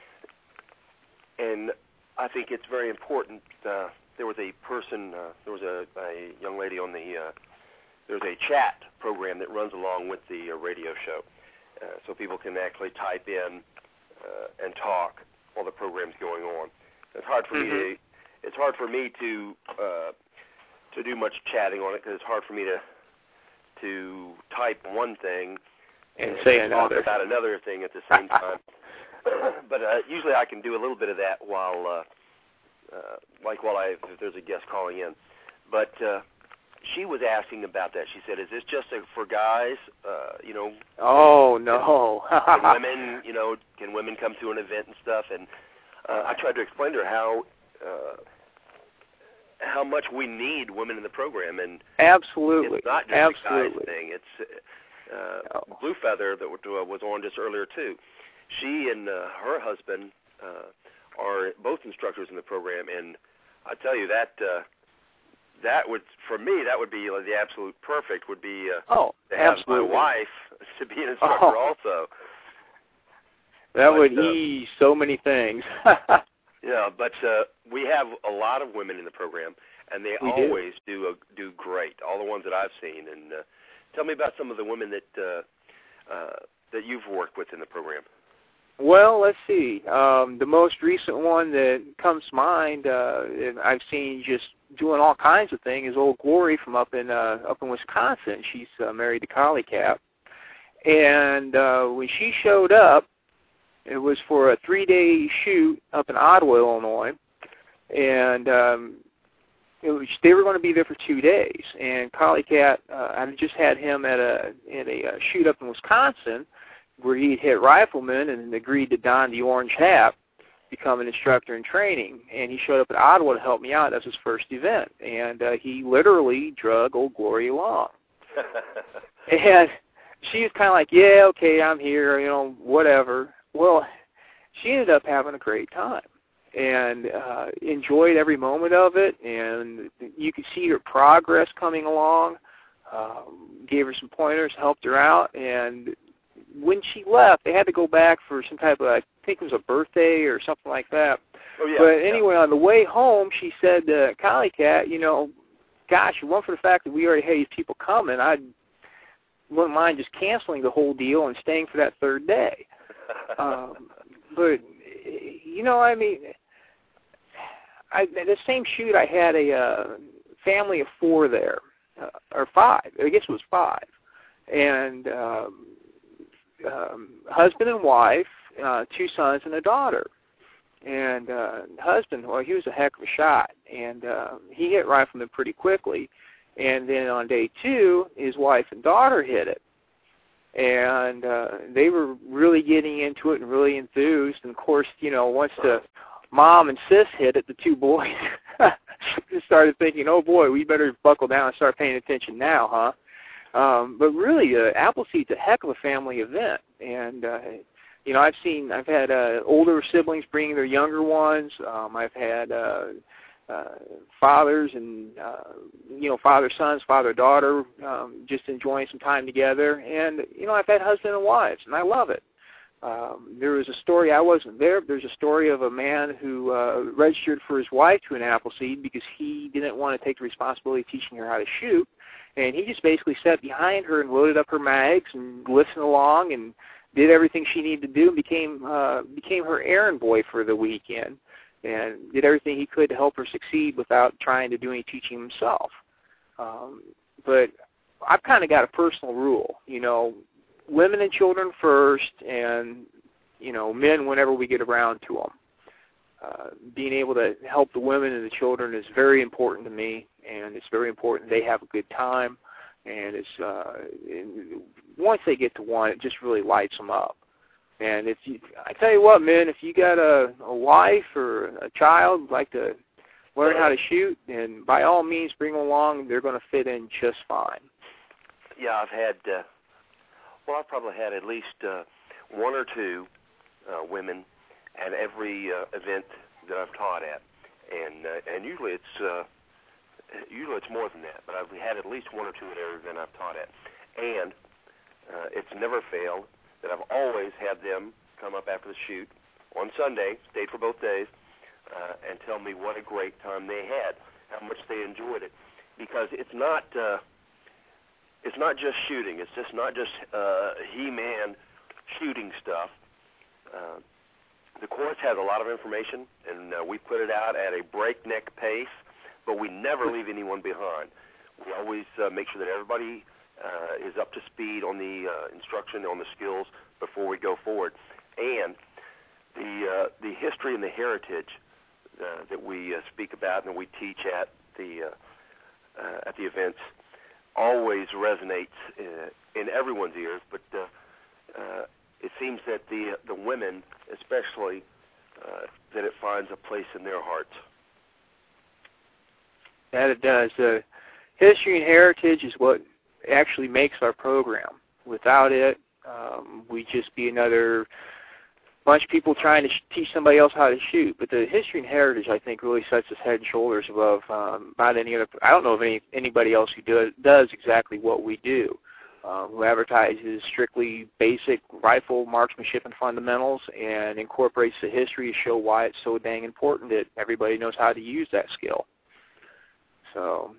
and I think it's very important. Uh, there was a person, uh, there was a, a young lady on the, uh, there's a chat program that runs along with the uh, radio show. Uh, so people can actually type in uh, and talk while the program's going on. It's hard for mm-hmm. me to it's hard for me to uh, to do much chatting on it, because it's hard for me to to type one thing and, and say talk another about another thing at the same time. But uh, usually I can do a little bit of that while uh, uh, like while I if there's a guest calling in. But uh, she was asking about that. She said, "Is this just a, for guys? Uh, you know?" Oh no. Can women, you know, can women come to an event and stuff? And uh, I tried to explain to her how uh, how much we need women in the program, and absolutely, it's not just absolutely. a guys thing. It's uh, oh. Blue Feather that was on just earlier too. She and uh, her husband uh, are both instructors in the program, and I tell you that. Uh, That would, for me, that would be like, the absolute perfect. Would be uh, oh, to have absolutely. my wife to be an instructor oh. also. That but, would uh, ease so many things. Yeah, but uh, we have a lot of women in the program, and they we always do do, a, do great. All the ones that I've seen. And uh, tell me about some of the women that uh, uh, that you've worked with in the program. Well, let's see. Um, the most recent one that comes to mind, uh, and I've seen just doing all kinds of things, is old Glory from up in uh, up in Wisconsin. She's uh, married to Collie Cap, and uh, when she showed up, it was for a three-day shoot up in Ottawa, Illinois, and um, it was, they were going to be there for two days. And Collie Cat, uh, I just had him at a at a uh, shoot up in Wisconsin, where he'd hit riflemen and agreed to don the orange hat, become an instructor in training. And he showed up at Ottawa to help me out. That was his first event, and uh, he literally drug old Glory along. And she was kind of like, "Yeah, okay, I'm here, you know, whatever." Well, she ended up having a great time and uh, enjoyed every moment of it, and you could see her progress coming along, um, gave her some pointers, helped her out, and when she left, they had to go back for some type of, I think it was a birthday or something like that. Oh, yeah, but anyway, yeah. On the way home, she said to Collie Cat, you know, gosh, if it weren't for the fact that we already had these people coming, I wouldn't mind just canceling the whole deal and staying for that third day. um, but, you know, I mean, I, the same shoot, I had a uh, family of four there, uh, or five. I guess it was five. And um, um, husband and wife, uh, two sons and a daughter. And uh, husband, well, he was a heck of a shot. And uh, he hit rifleman pretty quickly. And then on day two, his wife and daughter hit it. And uh, they were really getting into it and really enthused. And, of course, you know, once the mom and sis hit it, the two boys started thinking, oh, boy, we better buckle down and start paying attention now, huh? Um, but really, uh, Appleseed's a heck of a family event. And, uh, you know, I've seen, I've had uh, older siblings bringing their younger ones. Um, I've had uh, uh, fathers and, uh, you know, father-sons, father-daughter, um, just enjoying some time together. And, you know, I've had husband and wives, and I love it. Um, there was a story, I wasn't there, but there's a story of a man who uh, registered for his wife to an Appleseed because he didn't want to take the responsibility of teaching her how to shoot. And he just basically sat behind her and loaded up her mags and listened along and did everything she needed to do and became, uh, became her errand boy for the weekend. And did everything he could to help her succeed without trying to do any teaching himself. Um, but I've kind of got a personal rule, you know, women and children first, and, you know, men whenever we get around to them. Uh, being able to help the women and the children is very important to me, and it's very important they have a good time. And it's uh, and once they get to one, it just really lights them up. And if you, I tell you what, men, if you got a, a wife or a child who'd like to learn how to shoot, then by all means bring them along. They're going to fit in just fine. Yeah, I've had, uh, well, I've probably had at least uh, one or two uh, women at every uh, event that I've taught at, and uh, and usually it's uh, usually it's more than that, but I've had at least one or two at every event I've taught at, and uh, it's never failed that I've always had them come up after the shoot on Sunday, stayed for both days, uh, and tell me what a great time they had, how much they enjoyed it, because it's not uh, it's not just shooting. It's just not just uh, He-Man shooting stuff. Uh, the course has a lot of information, and uh, we put it out at a breakneck pace, but we never leave anyone behind. We always uh, make sure that everybody uh, is up to speed on the uh, instruction, on the skills before we go forward. And the uh, the history and the heritage uh, that we uh, speak about and that we teach at the uh, uh, at the events always resonates uh, in everyone's ears, but uh, uh, it seems that the the women, especially, uh, that it finds a place in their hearts. That it does. Uh, history and heritage is what actually makes our program. Without it, um, we'd just be another bunch of people trying to sh- teach somebody else how to shoot. But the history and heritage, I think, really sets us head and shoulders above um, about any other. I don't know of any anybody else who do, does exactly what we do. uh, who advertises strictly basic rifle marksmanship and fundamentals and incorporates the history to show why it's so dang important that everybody knows how to use that skill. So,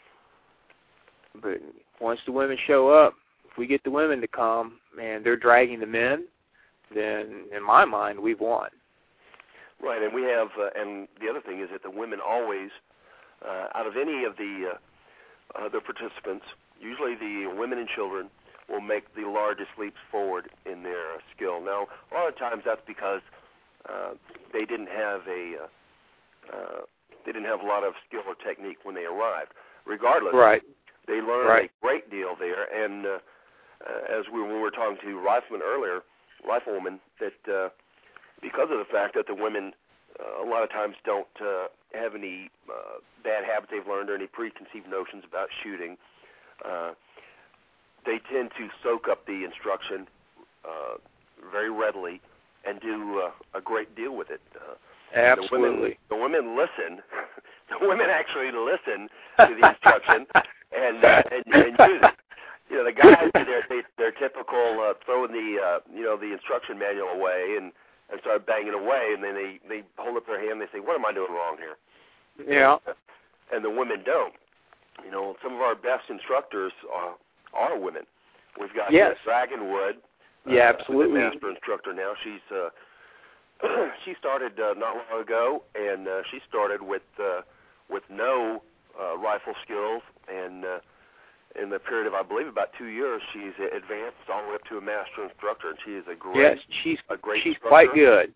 but once the women show up, if we get the women to come and they're dragging the men, then in my mind, we've won. Right, and we have, uh, and the other thing is that the women always, uh, out of any of the uh, other participants, usually the women and children will make the largest leaps forward in their uh, skill. Now, a lot of times that's because uh, they didn't have a uh, uh, they didn't have a lot of skill or technique when they arrived. Regardless, right. they learned right. a great deal there, and uh, uh, as we, when we were talking to riflemen earlier, riflewomen, that uh, because of the fact that the women uh, a lot of times don't uh, have any uh, bad habits they've learned or any preconceived notions about shooting, uh, they tend to soak up the instruction uh, very readily and do uh, a great deal with it. Uh, Absolutely. The women, the women listen. The women actually listen to the instruction and, uh, and and use it. You know, the guys do their their typical uh, throwing the uh, you know the instruction manual away and, and start banging away, and then they, they hold up their hand and they say, "What am I doing wrong here?" Yeah. And the women don't. You know, some of our best instructors are, are women. We've got yes. uh, Dragonwood. Yeah, uh, absolutely. The master instructor now. She's uh, she started uh, not long ago, and uh, she started with uh, with no uh, rifle skills, and uh, in the period of I believe about two years, she's advanced all the way up to a master instructor, and she is a great. Yes, she's a great she's instructor. quite good.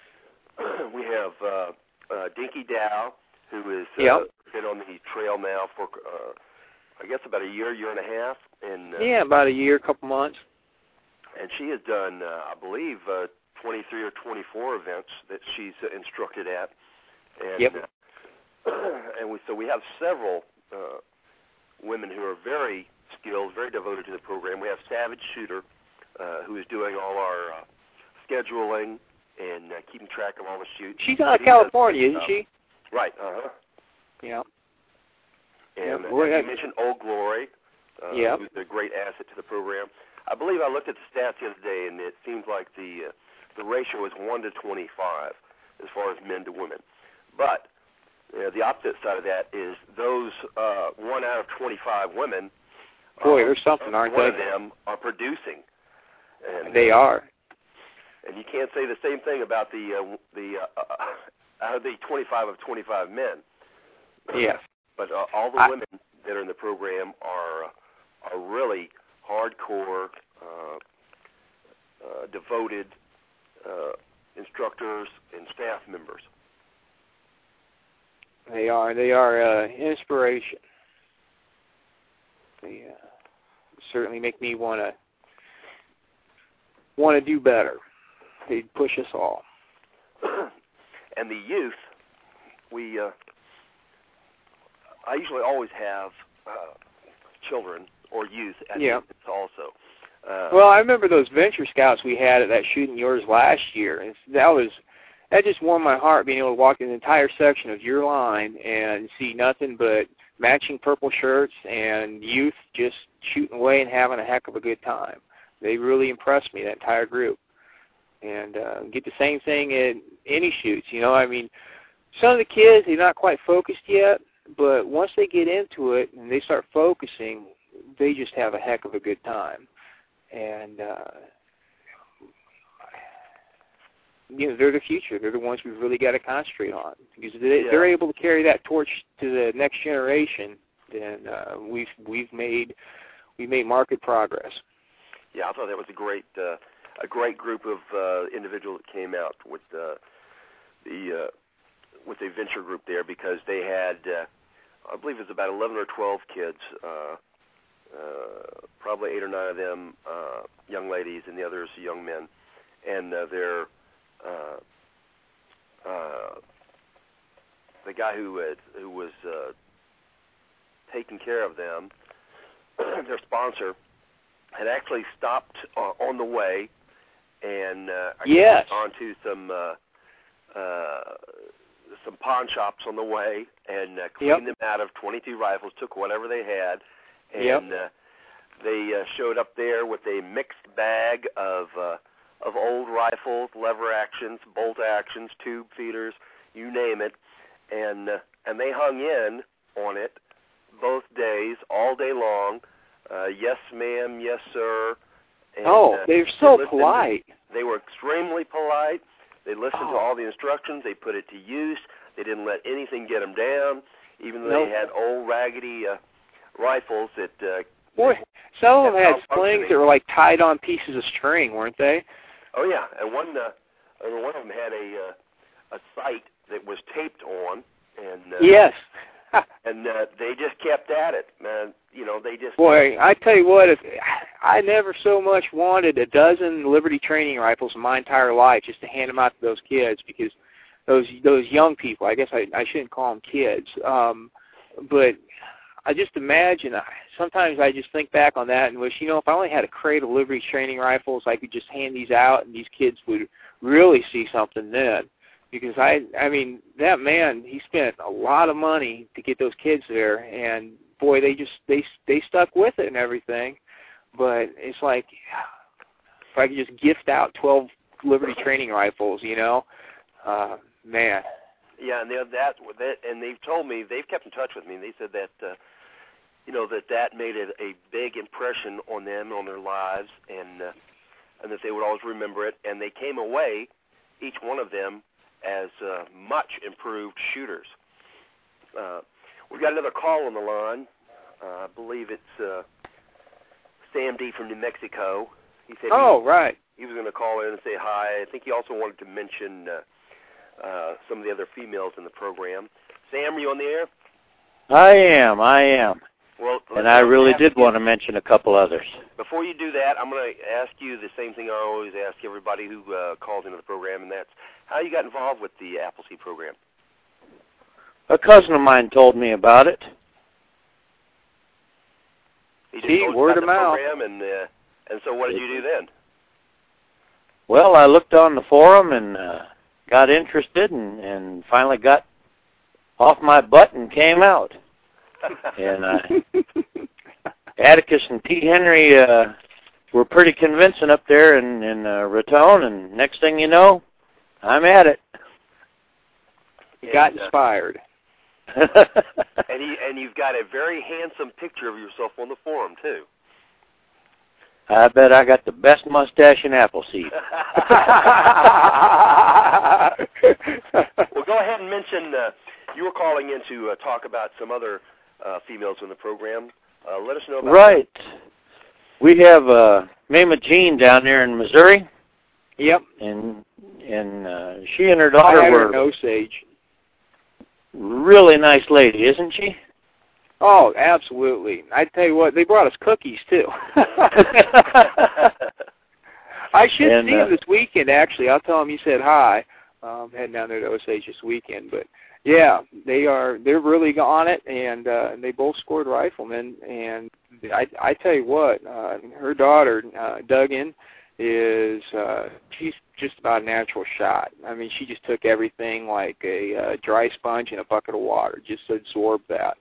We have uh, uh, Dinky Dow, who is uh, yep. been on the trail now for uh, I guess about a year, year and a half, and uh, yeah, about a year, couple months. And she has done, uh, I believe, uh, twenty-three or twenty-four events that she's uh, instructed at. And, yep. Uh, and we, so we have several uh, women who are very skilled, very devoted to the program. We have Savage Shooter, uh, who is doing all our uh, scheduling and uh, keeping track of all the shoots. She's out of California, isn't she? Right. Uh huh. Yeah. And yep. uh, you mentioned Old Glory, uh, yep. who's a great asset to the program. I believe I looked at the stats the other day, and it seems like the uh, the ratio is one to twenty-five as far as men to women. But uh, the opposite side of that is those uh, one out of twenty-five women. Boy, uh, there's something, aren't one they? One of them are producing. And, they uh, are. And you can't say the same thing about the uh, the uh, out of the twenty-five of twenty-five men. Yes. But uh, all the I, women that are in the program are uh, are really hardcore, uh, uh, devoted uh, instructors and staff members. They are. They are uh, inspiration. They uh, certainly make me want to want to do better. They push us all. And the youth, we uh, I usually always have uh, children or youth at yeah. the also. Uh, well, I remember those Venture Scouts we had at that Shooting Yours last year. And that was that just warmed my heart, being able to walk an entire section of your line and see nothing but matching purple shirts and youth just shooting away and having a heck of a good time. They really impressed me, that entire group. And uh, get the same thing in any shoots. You know, I mean, some of the kids, they're not quite focused yet, but once they get into it and they start focusing, they just have a heck of a good time. And, uh, you know, they're the future. They're the ones we've really got to concentrate on. Because if they, yeah. they're able to carry that torch to the next generation, then uh, we've we've made we've made marked progress. Yeah, I thought that was a great uh, a great group of uh, individuals that came out with uh, the uh, with the venture group there, because they had uh, I believe it was about eleven or twelve kids. Uh, Uh, probably eight or nine of them uh, young ladies, and the others young men, and uh, they're uh, uh, the guy who had, who was uh, taking care of them, their sponsor, had actually stopped uh, on the way and uh, yes. gone to some uh, uh, some pawn shops on the way and uh, cleaned yep. them out of twenty-two rifles, took whatever they had. And yep. uh, They uh, showed up there with a mixed bag of uh, of old rifles, lever actions, bolt actions, tube feeders, you name it, and uh, and they hung in on it both days, all day long. Uh, yes, ma'am. Yes, sir. And, oh, uh, they're so they polite. They were extremely polite. They listened oh. to all the instructions. They put it to use. They didn't let anything get them down, even though nope. they had old raggedy uh, rifles that. Uh, Boy, some of them had slings that were like tied on pieces of string, weren't they? Oh yeah, and one uh, and one of them had a uh, a sight that was taped on, and uh, yes, and uh, they just kept at it, man. You know, they just. Boy, I tell you what, if I never so much wanted a dozen Liberty training rifles in my entire life just to hand them out to those kids, because those those young people, I guess I, I shouldn't call them kids, um, but I just imagine. Sometimes I just think back on that and wish, you know, if I only had a crate of Liberty training rifles, I could just hand these out, and these kids would really see something then. Because I, I mean, that man, he spent a lot of money to get those kids there, and boy, they just they they stuck with it and everything. But it's like, if I could just gift out twelve Liberty training rifles, you know, uh, man. Yeah, and that that and they've told me, they've kept in touch with me. They said that. Uh, You know, that that made it a big impression on them, on their lives, and uh, and that they would always remember it. And they came away, each one of them, as uh, much improved shooters. Uh, we've got another call on the line. Uh, I believe it's uh, Sam D. from New Mexico. He said oh, he, right. he was going to call in and say hi. I think he also wanted to mention uh, uh, some of the other females in the program. Sam, are you on the air? I am, I am. Well, and I really did want to mention a couple others. Before you do that, I'm going to ask you the same thing I always ask everybody who uh, calls into the program, and that's how you got involved with the Appleseed program. A cousin of mine told me about it. He just See, told word you of about the mouth. program, and, uh, and so what did you do then? Well, I looked on the forum and uh, got interested and, and finally got off my butt and came out. And uh, Atticus and T. Henry uh, were pretty convincing up there in, in uh, Raton, and next thing you know, I'm at it. You got inspired. and, he, and you've got a very handsome picture of yourself on the forum, too. I bet I got the best mustache in Appleseed. Well, go ahead and mention, uh, you were calling in to uh, talk about some other Uh, females in the program. Uh, let us know about right. that. We have uh, Mama Jean down there in Missouri. Yep. And and uh, she and her daughter I had were her in Osage. Really nice lady, isn't she? Oh, absolutely. I tell you what, they brought us cookies too. I should and, see uh, him this weekend. Actually, I'll tell him you said hi. Um, heading down there to Osage this weekend, but. Yeah, they are. They're really on it, and uh, they both scored riflemen. And I, I tell you what, uh, her daughter uh, Duggan is uh, she's just about a natural shot. I mean, she just took everything like a uh, dry sponge in a bucket of water, just absorbed that.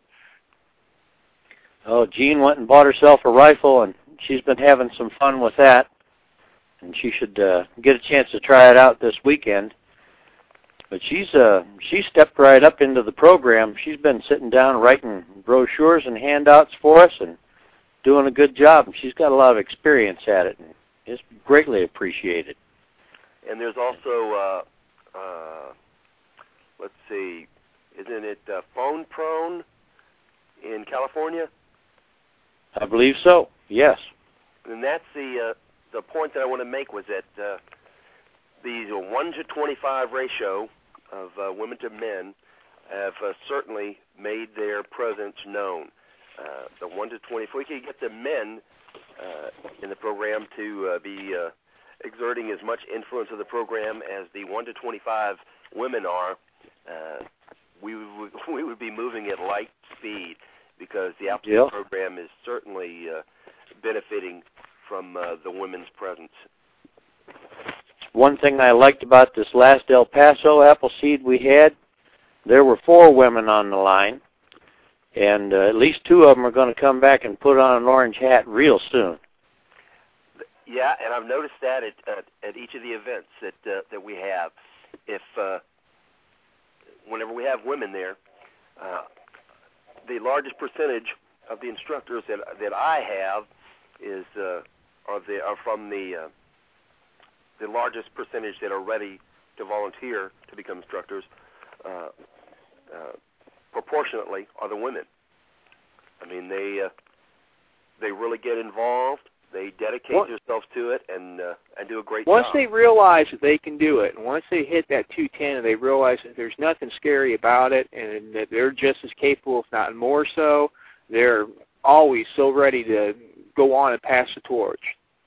Oh, Jean went and bought herself a rifle, and she's been having some fun with that. And she should uh, get a chance to try it out this weekend. But she's uh she stepped right up into the program. She's been sitting down writing brochures and handouts for us and doing a good job. She's got a lot of experience at it, and it's greatly appreciated. And there's also, uh, uh, let's see, isn't it uh, Phone Prone in California? I believe so, yes. And that's the uh, the point that I want to make was that uh, the one to twenty-five ratio of uh, women to men have uh, certainly made their presence known. Uh, the one to twenty, if we could get the men uh, in the program to uh, be uh, exerting as much influence of the program as the one to twenty-five women are, uh, we would we would be moving at light speed, because the Appleseed yeah. program is certainly uh, benefiting from uh, the women's presence. One thing I liked about this last El Paso Appleseed we had, there were four women on the line, and uh, at least two of them are going to come back and put on an orange hat real soon. Yeah, and I've noticed that at at, at each of the events that uh, that we have. If uh, whenever we have women there, uh, the largest percentage of the instructors that that I have is uh, are the are from the uh, the largest percentage that are ready to volunteer to become instructors. Uh, uh, proportionately, are the women. I mean, they uh, they really get involved. They dedicate what? themselves to it and uh, and do a great once job. Once they realize that they can do it, and once they hit that two ten and they realize that there's nothing scary about it and that they're just as capable, if not more so, they're always so ready to go on and pass the torch.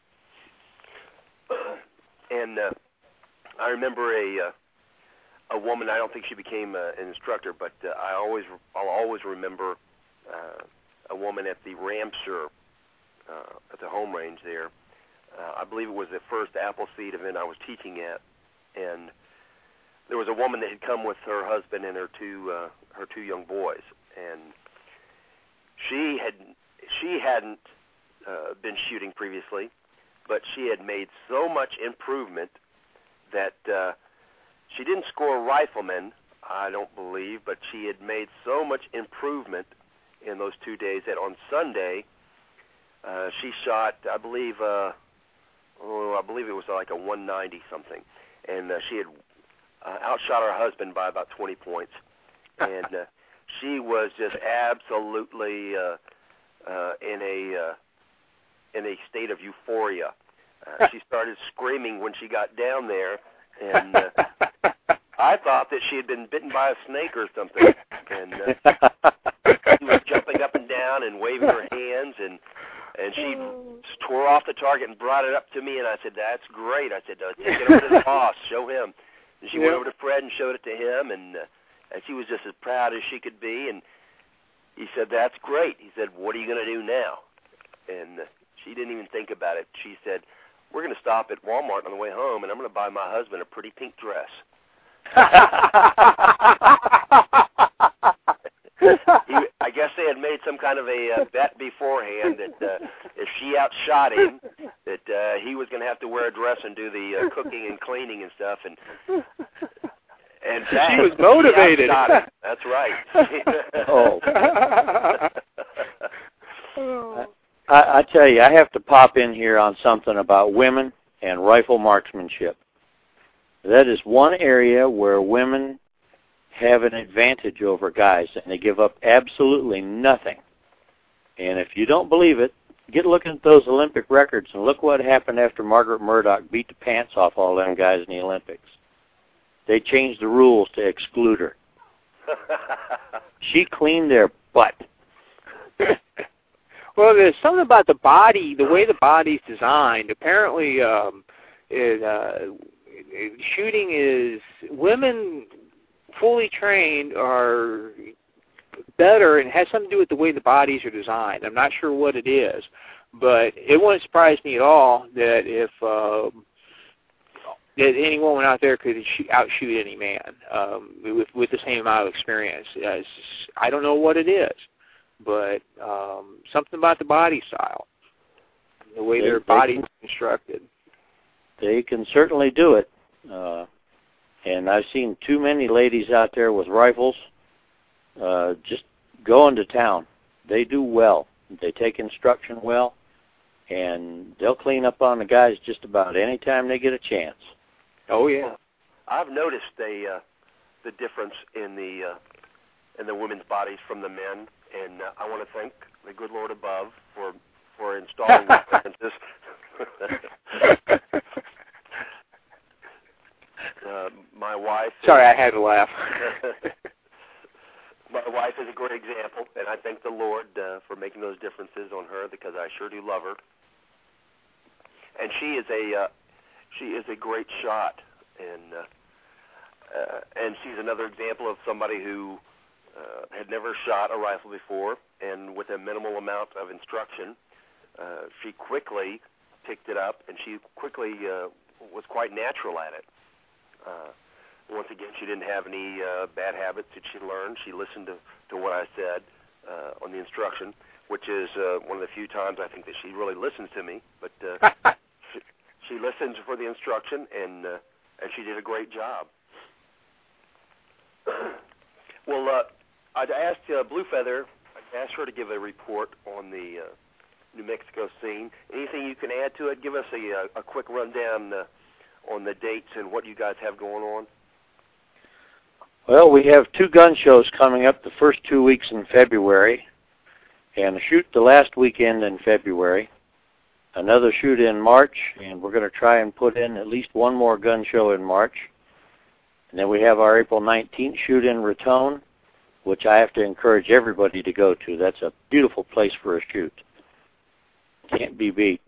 And uh, I remember a uh, a woman. I don't think she became uh, an instructor, but uh, I always I'll always remember uh, a woman at the Ramseur. Uh, at the home range there. Uh, I believe it was the first Appleseed event I was teaching at, and there was a woman that had come with her husband and her two uh, her two young boys, and she had she hadn't uh, been shooting previously, but she had made so much improvement that uh, she didn't score a rifleman, I don't believe, but she had made so much improvement in those two days that on Sunday. Uh, she shot, I believe, uh, oh, I believe it was like a one ninety something, and uh, she had uh, outshot her husband by about twenty points, and uh, she was just absolutely uh, uh, in a uh, in a state of euphoria. Uh, she started screaming when she got down there, and uh, I thought that she had been bitten by a snake or something, and uh, she was jumping up and down and waving her hands and. And she tore off the target and brought it up to me, and I said, "That's great." I said, uh, "Take it over to the boss, show him." And she yeah. went over to Fred and showed it to him, and uh, and she was just as proud as she could be. And he said, "That's great." He said, "What are you going to do now?" And uh, she didn't even think about it. She said, "We're going to stop at Walmart on the way home, and I'm going to buy my husband a pretty pink dress." He, I guess they had made some kind of a uh, bet beforehand that uh, if she outshot him, that uh, he was going to have to wear a dress and do the uh, cooking and cleaning and stuff. And and that, she was motivated. She outshot him. That's right. oh. I, I tell you, I have to pop in here on something about women and rifle marksmanship. That is one area where women have an advantage over guys, and they give up absolutely nothing. And if you don't believe it, get looking at those Olympic records and look what happened after Margaret Murdoch beat the pants off all them guys in the Olympics. They changed the rules to exclude her. She cleaned their butt. Well, there's something about the body, the way the body's designed. Apparently, um, it, uh, shooting is women. Fully trained are better, and it has something to do with the way the bodies are designed. I'm not sure what it is, but it wouldn't surprise me at all that if um, that any woman out there could shoot, outshoot any man um, with with the same amount of experience. As I don't know what it is, but um, something about the body style, the way they, their bodies are constructed. They can certainly do it. Uh, And I've seen too many ladies out there with rifles uh, just going to town. They do well. They take instruction well, and they'll clean up on the guys just about any time they get a chance. Oh, yeah. I've noticed a, uh, the difference in the uh, in the women's bodies from the men, and uh, I want to thank the good Lord above for, for installing these differences. Uh, my wife. Sorry, I had to laugh. My wife is a great example, and I thank the Lord uh, for making those differences on her because I sure do love her. And she is a uh, she is a great shot, and uh, uh, and she's another example of somebody who uh, had never shot a rifle before, and with a minimal amount of instruction, uh, she quickly picked it up, and she quickly uh, was quite natural at it. Uh, once again, she didn't have any uh, bad habits that she learned. She listened to, to what I said, uh, on the instruction, which is uh, one of the few times I think that she really listens to me. But uh, she, she listens for the instruction, and uh, and she did a great job. Well, uh, I'd asked uh, Blue Feather, I'd asked her to give a report on the uh, New Mexico scene. Anything you can add to it? Give us a, a quick rundown uh, on the dates and what you guys have going on. Well, we have two gun shows coming up the first two weeks in February, and a shoot the last weekend in February, another shoot in March, and we're going to try and put in at least one more gun show in March. And then we have our April nineteenth shoot in Raton, which I have to encourage everybody to go to. That's a beautiful place for a shoot. Can't be beat.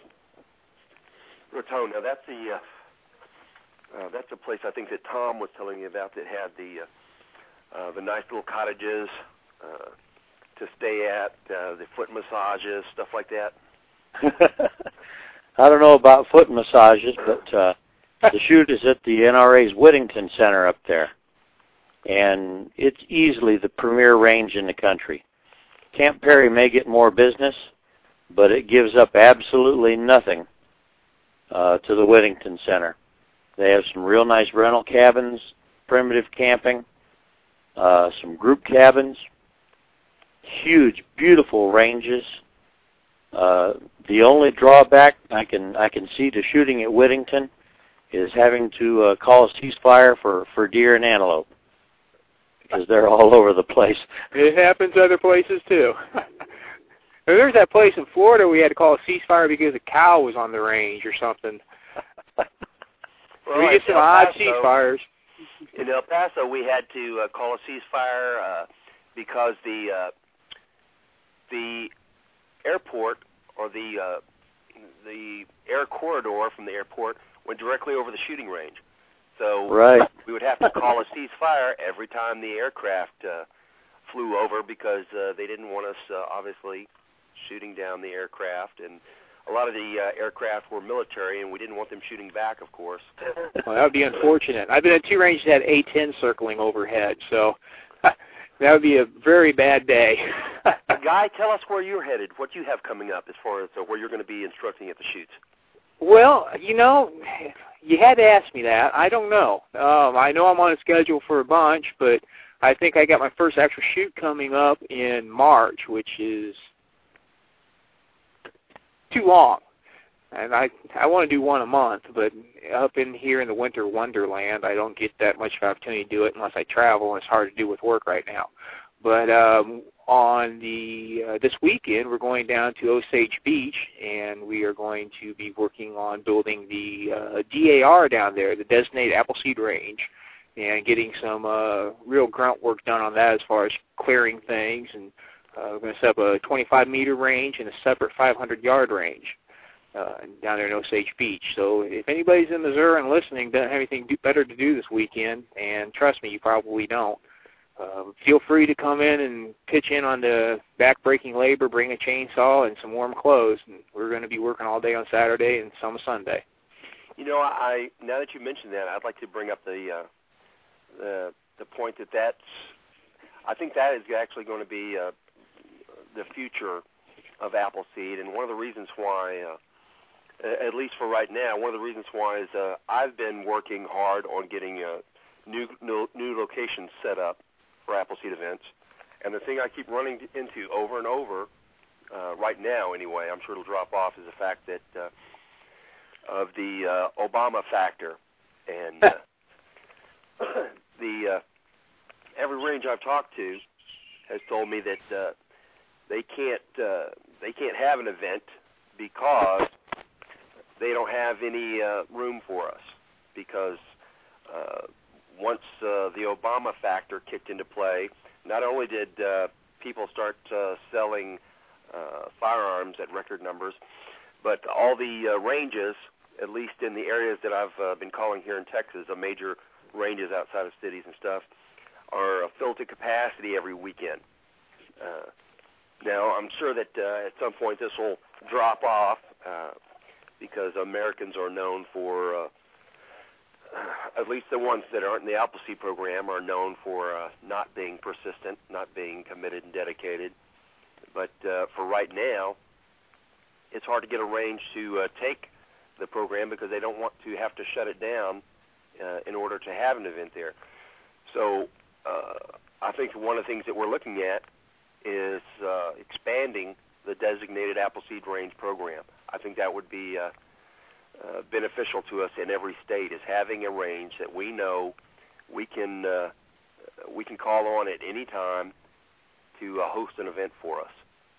Raton, now that's the uh, uh, that's a place I think that Tom was telling me about that had the uh, uh, the nice little cottages uh, to stay at, uh, the foot massages, stuff like that. I don't know about foot massages, but uh, the shoot is at the N R A's Whittington Center up there, and it's easily the premier range in the country. Camp Perry may get more business, but it gives up absolutely nothing uh, to the Whittington Center. They have some real nice rental cabins, primitive camping, uh, some group cabins, huge, beautiful ranges. Uh, the only drawback I can I can see to shooting at Whittington is having to uh, call a ceasefire for, for deer and antelope, because they're all over the place. It happens other places, too. There's that place in Florida we had to call a ceasefire because a cow was on the range or something. Well, we get some odd ceasefires. In El Paso, we had to uh, call a ceasefire uh, because the uh, the airport, or the uh, the air corridor from the airport, went directly over the shooting range. So right. we would have to call a ceasefire every time the aircraft uh, flew over, because uh, they didn't want us, uh, obviously, shooting down the aircraft. And a lot of the uh, aircraft were military, and we didn't want them shooting back, of course. Well, that would be unfortunate. I've been at two ranges that had A ten circling overhead, so that would be a very bad day. Guy, tell us where you're headed, what you have coming up as far as uh, where you're going to be instructing at the shoots. Well, you know, you had to ask me that. I don't know. Um, I know I'm on a schedule for a bunch, but I think I got my first actual shoot coming up in March, which is too long. And I I want to do one a month, but up in here in the winter wonderland, I don't get that much of an opportunity to do it unless I travel, and it's hard to do with work right now. But um, on the uh, this weekend, we're going down to Osage Beach, and we are going to be working on building the uh, D A R down there, the Designated Appleseed Range, and getting some uh, real grunt work done on that as far as clearing things. And uh, we're going to set up a twenty-five meter range and a separate five hundred yard range uh, down there in Osage Beach. So if anybody's in Missouri and listening, doesn't have anything do, better to do this weekend, and trust me, you probably don't, Um, feel free to come in and pitch in on the back-breaking labor, bring a chainsaw and some warm clothes. And we're going to be working all day on Saturday and some Sunday. You know, I now that you mentioned that, I'd like to bring up the uh, the the point that that's, I think that is actually going to be uh, the future of Appleseed, and one of the reasons why, uh, at least for right now, one of the reasons why is uh, I've been working hard on getting uh, new, new new locations set up for Appleseed events, and the thing I keep running into over and over, uh, right now anyway, I'm sure it'll drop off, is the fact that uh, of the uh, Obama factor, and uh, the uh, every range I've talked to has told me that uh, they can't uh, they can't have an event because they don't have any uh, room for us, because uh, once uh, the Obama factor kicked into play, not only did uh, people start uh, selling uh, firearms at record numbers, but all the uh, ranges, at least in the areas that I've uh, been calling here in Texas, the major ranges outside of cities and stuff, are uh, filled to capacity every weekend. Uh, now, I'm sure that uh, at some point this will drop off uh, because Americans are known for uh, at least the ones that aren't in the Appleseed program, are known for uh, not being persistent, not being committed and dedicated. But uh, for right now, it's hard to get a range to uh, take the program because they don't want to have to shut it down uh, in order to have an event there. So uh, I think one of the things that we're looking at is uh, expanding the designated Appleseed range program. I think that would be uh, uh, beneficial to us in every state, is having a range that we know we can uh, we can call on at any time to uh, host an event for us.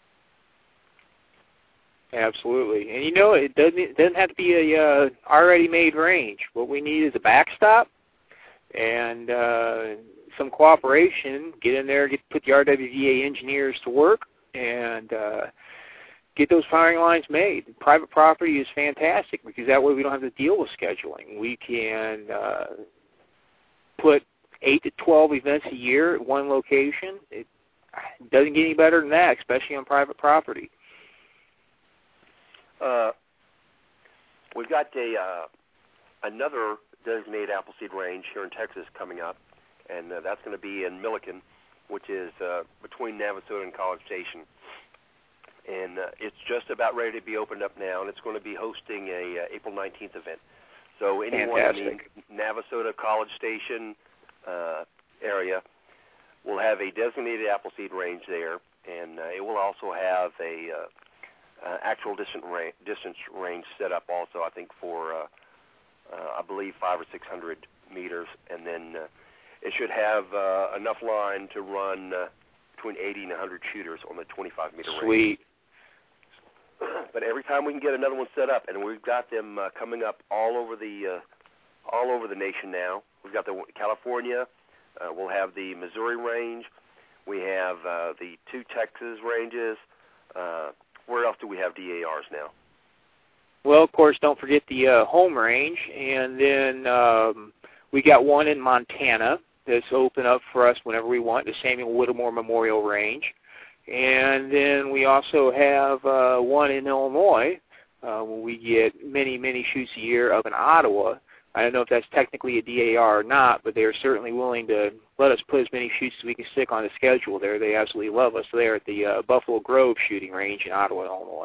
Absolutely. And you know, it doesn't it doesn't have to be a uh, already made range. What we need is a backstop and uh, some cooperation. Get in there, get put the R W D A engineers to work, and uh, get those firing lines made. Private property is fantastic because that way we don't have to deal with scheduling. We can uh, put eight to twelve events a year at one location. It doesn't get any better than that, especially on private property. Uh, we've got a uh, another designated Appleseed range here in Texas coming up, and uh, that's going to be in Milliken, which is uh, between Navasota and College Station. And uh, it's just about ready to be opened up now, and it's going to be hosting a uh, April nineteenth event. So anyone Fantastic. in the Navasota College Station uh, area will have a designated Appleseed range there, and uh, it will also have a uh, uh, actual distance range, distance range set up also, I think, for, uh, uh, I believe, five or six hundred meters, and then uh, it should have uh, enough line to run uh, between eighty and one hundred shooters on the twenty-five meter range. Sweet. But every time we can get another one set up, and we've got them uh, coming up all over the uh, all over the nation now. We've got the California. Uh, we'll have the Missouri range. We have uh, the two Texas ranges. Uh, where else do we have D A Rs now? Well, of course, don't forget the uh, home range, and then um, we got one in Montana that's open up for us whenever we want, the Samuel Whittemore Memorial Range. And then we also have uh, one in Illinois uh, where we get many, many shoots a year up in Ottawa. I don't know if that's technically a D A R or not, but they are certainly willing to let us put as many shoots as we can stick on the schedule there. They absolutely love us there at the uh, Buffalo Grove shooting range in Ottawa, Illinois.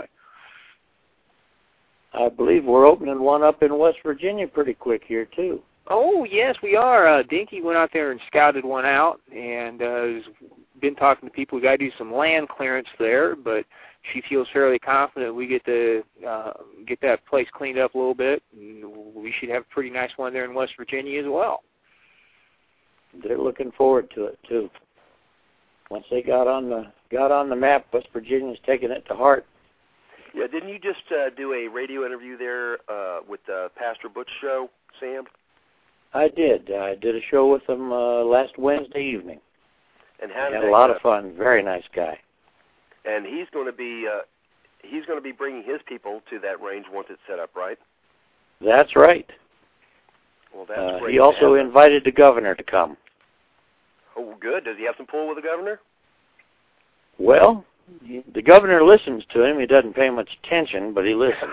I believe we're opening one up in West Virginia pretty quick here, too. Oh, yes, we are. Uh, Dinky went out there and scouted one out, and uh, has been talking to people. We've got to do some land clearance there, but she feels fairly confident we get to uh, get that place cleaned up a little bit, and we should have a pretty nice one there in West Virginia as well. They're looking forward to it, too. Once they got on the got on the map, West Virginia's taking it to heart. Yeah, didn't you just uh, do a radio interview there uh, with the Pastor Butch show, Sam? I did. I did a show with him uh, last Wednesday evening. And how did had that a lot go? of fun. Very nice guy. And he's going to be uh, he's going to be bringing his people to that range once it's set up, right? That's right. Well, that's uh, great. He also have invited the governor to come. Oh, good. Does he have some pull with the governor? Well, the governor listens to him. He doesn't pay much attention, but he listens.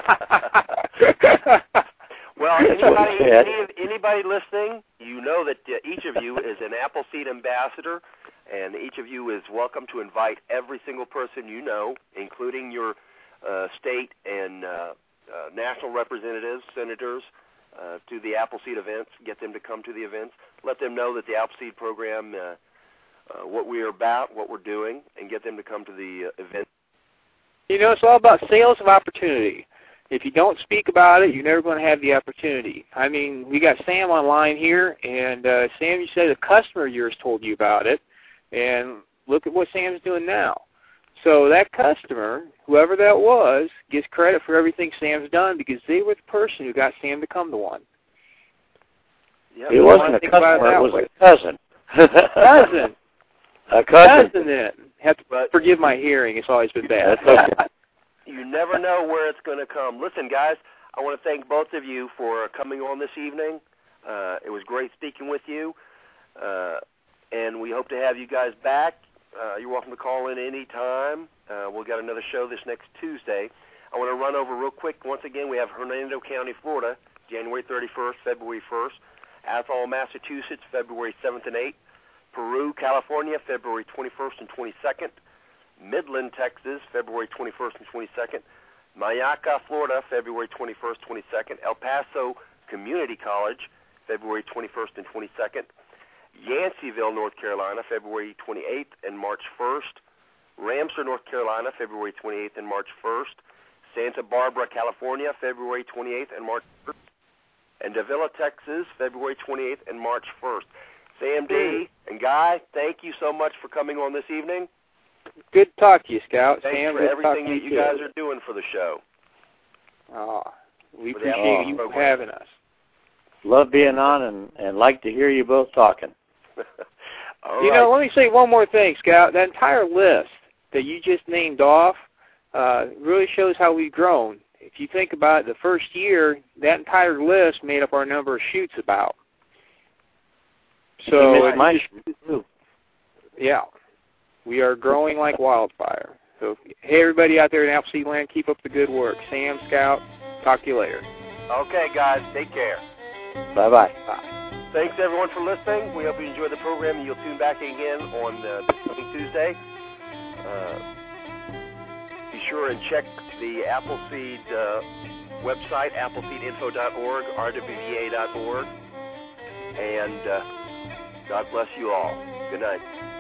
Well, anybody, any, anybody listening, you know that uh, each of you is an Appleseed ambassador, and each of you is welcome to invite every single person you know, including your uh, state and uh, uh, national representatives, senators, uh, to the Appleseed events. Get them to come to the events. Let them know that the Appleseed program, uh, uh, what we are about, what we're doing, and get them to come to the uh, event. You know, it's all about sales of opportunity. If you don't speak about it, you're never going to have the opportunity. I mean, we got Sam online here, and uh, Sam, you said a customer of yours told you about it, and look at what Sam's doing now. So that customer, whoever that was, gets credit for everything Sam's done because they were the person who got Sam to come to one. Yeah, it wasn't a customer, it was way. a cousin. Cousin. A cousin. Cousin, then. Have to but, forgive my hearing. It's always been bad. That's okay. You never know where it's going to come. Listen, guys, I want to thank both of you for coming on this evening. Uh, it was great speaking with you, uh, and we hope to have you guys back. Uh, you're welcome to call in any time. Uh, we'll get another show this next Tuesday. I want to run over real quick. Once again, we have Hernando County, Florida, January thirty-first, February first. Athol, Massachusetts, February seventh and eighth. Peru, California, February twenty-first and twenty-second. Midland, Texas, February twenty-first and twenty-second. Mayaca, Florida, February twenty-first, twenty-second. El Paso Community College, February twenty-first and twenty-second. Yanceyville, North Carolina, February twenty-eighth and March first. Ramseur, North Carolina, February twenty-eighth and March first. Santa Barbara, California, February twenty-eighth and March first. And Davila, Texas, February twenty-eighth and March first. Sam D. and Guy, thank you so much for coming on this evening. Good to talk to you, Scout. Thanks Sam, for good everything that you, you guys are doing for the show. Oh, we For the appreciate Outlaw you program. having us. Love being on and, and like to hear you both talking. All you right. know, let me say one more thing, Scout. That entire list that you just named off uh, really shows how we've grown. If you think about it, the first year, that entire list made up our number of shoots about. So, You missed my just, shoot, too. yeah, we are growing like wildfire. So, hey, everybody out there in Appleseed Land, keep up the good work. Sam, Scout, talk to you later. Okay, guys, take care. Bye-bye. Bye. Thanks, everyone, for listening. We hope you enjoyed the program, and you'll tune back again on uh, this coming Tuesday. Uh, be sure and check the Appleseed uh, website, appleseed info dot org, r w v a dot org. And uh, God bless you all. Good night.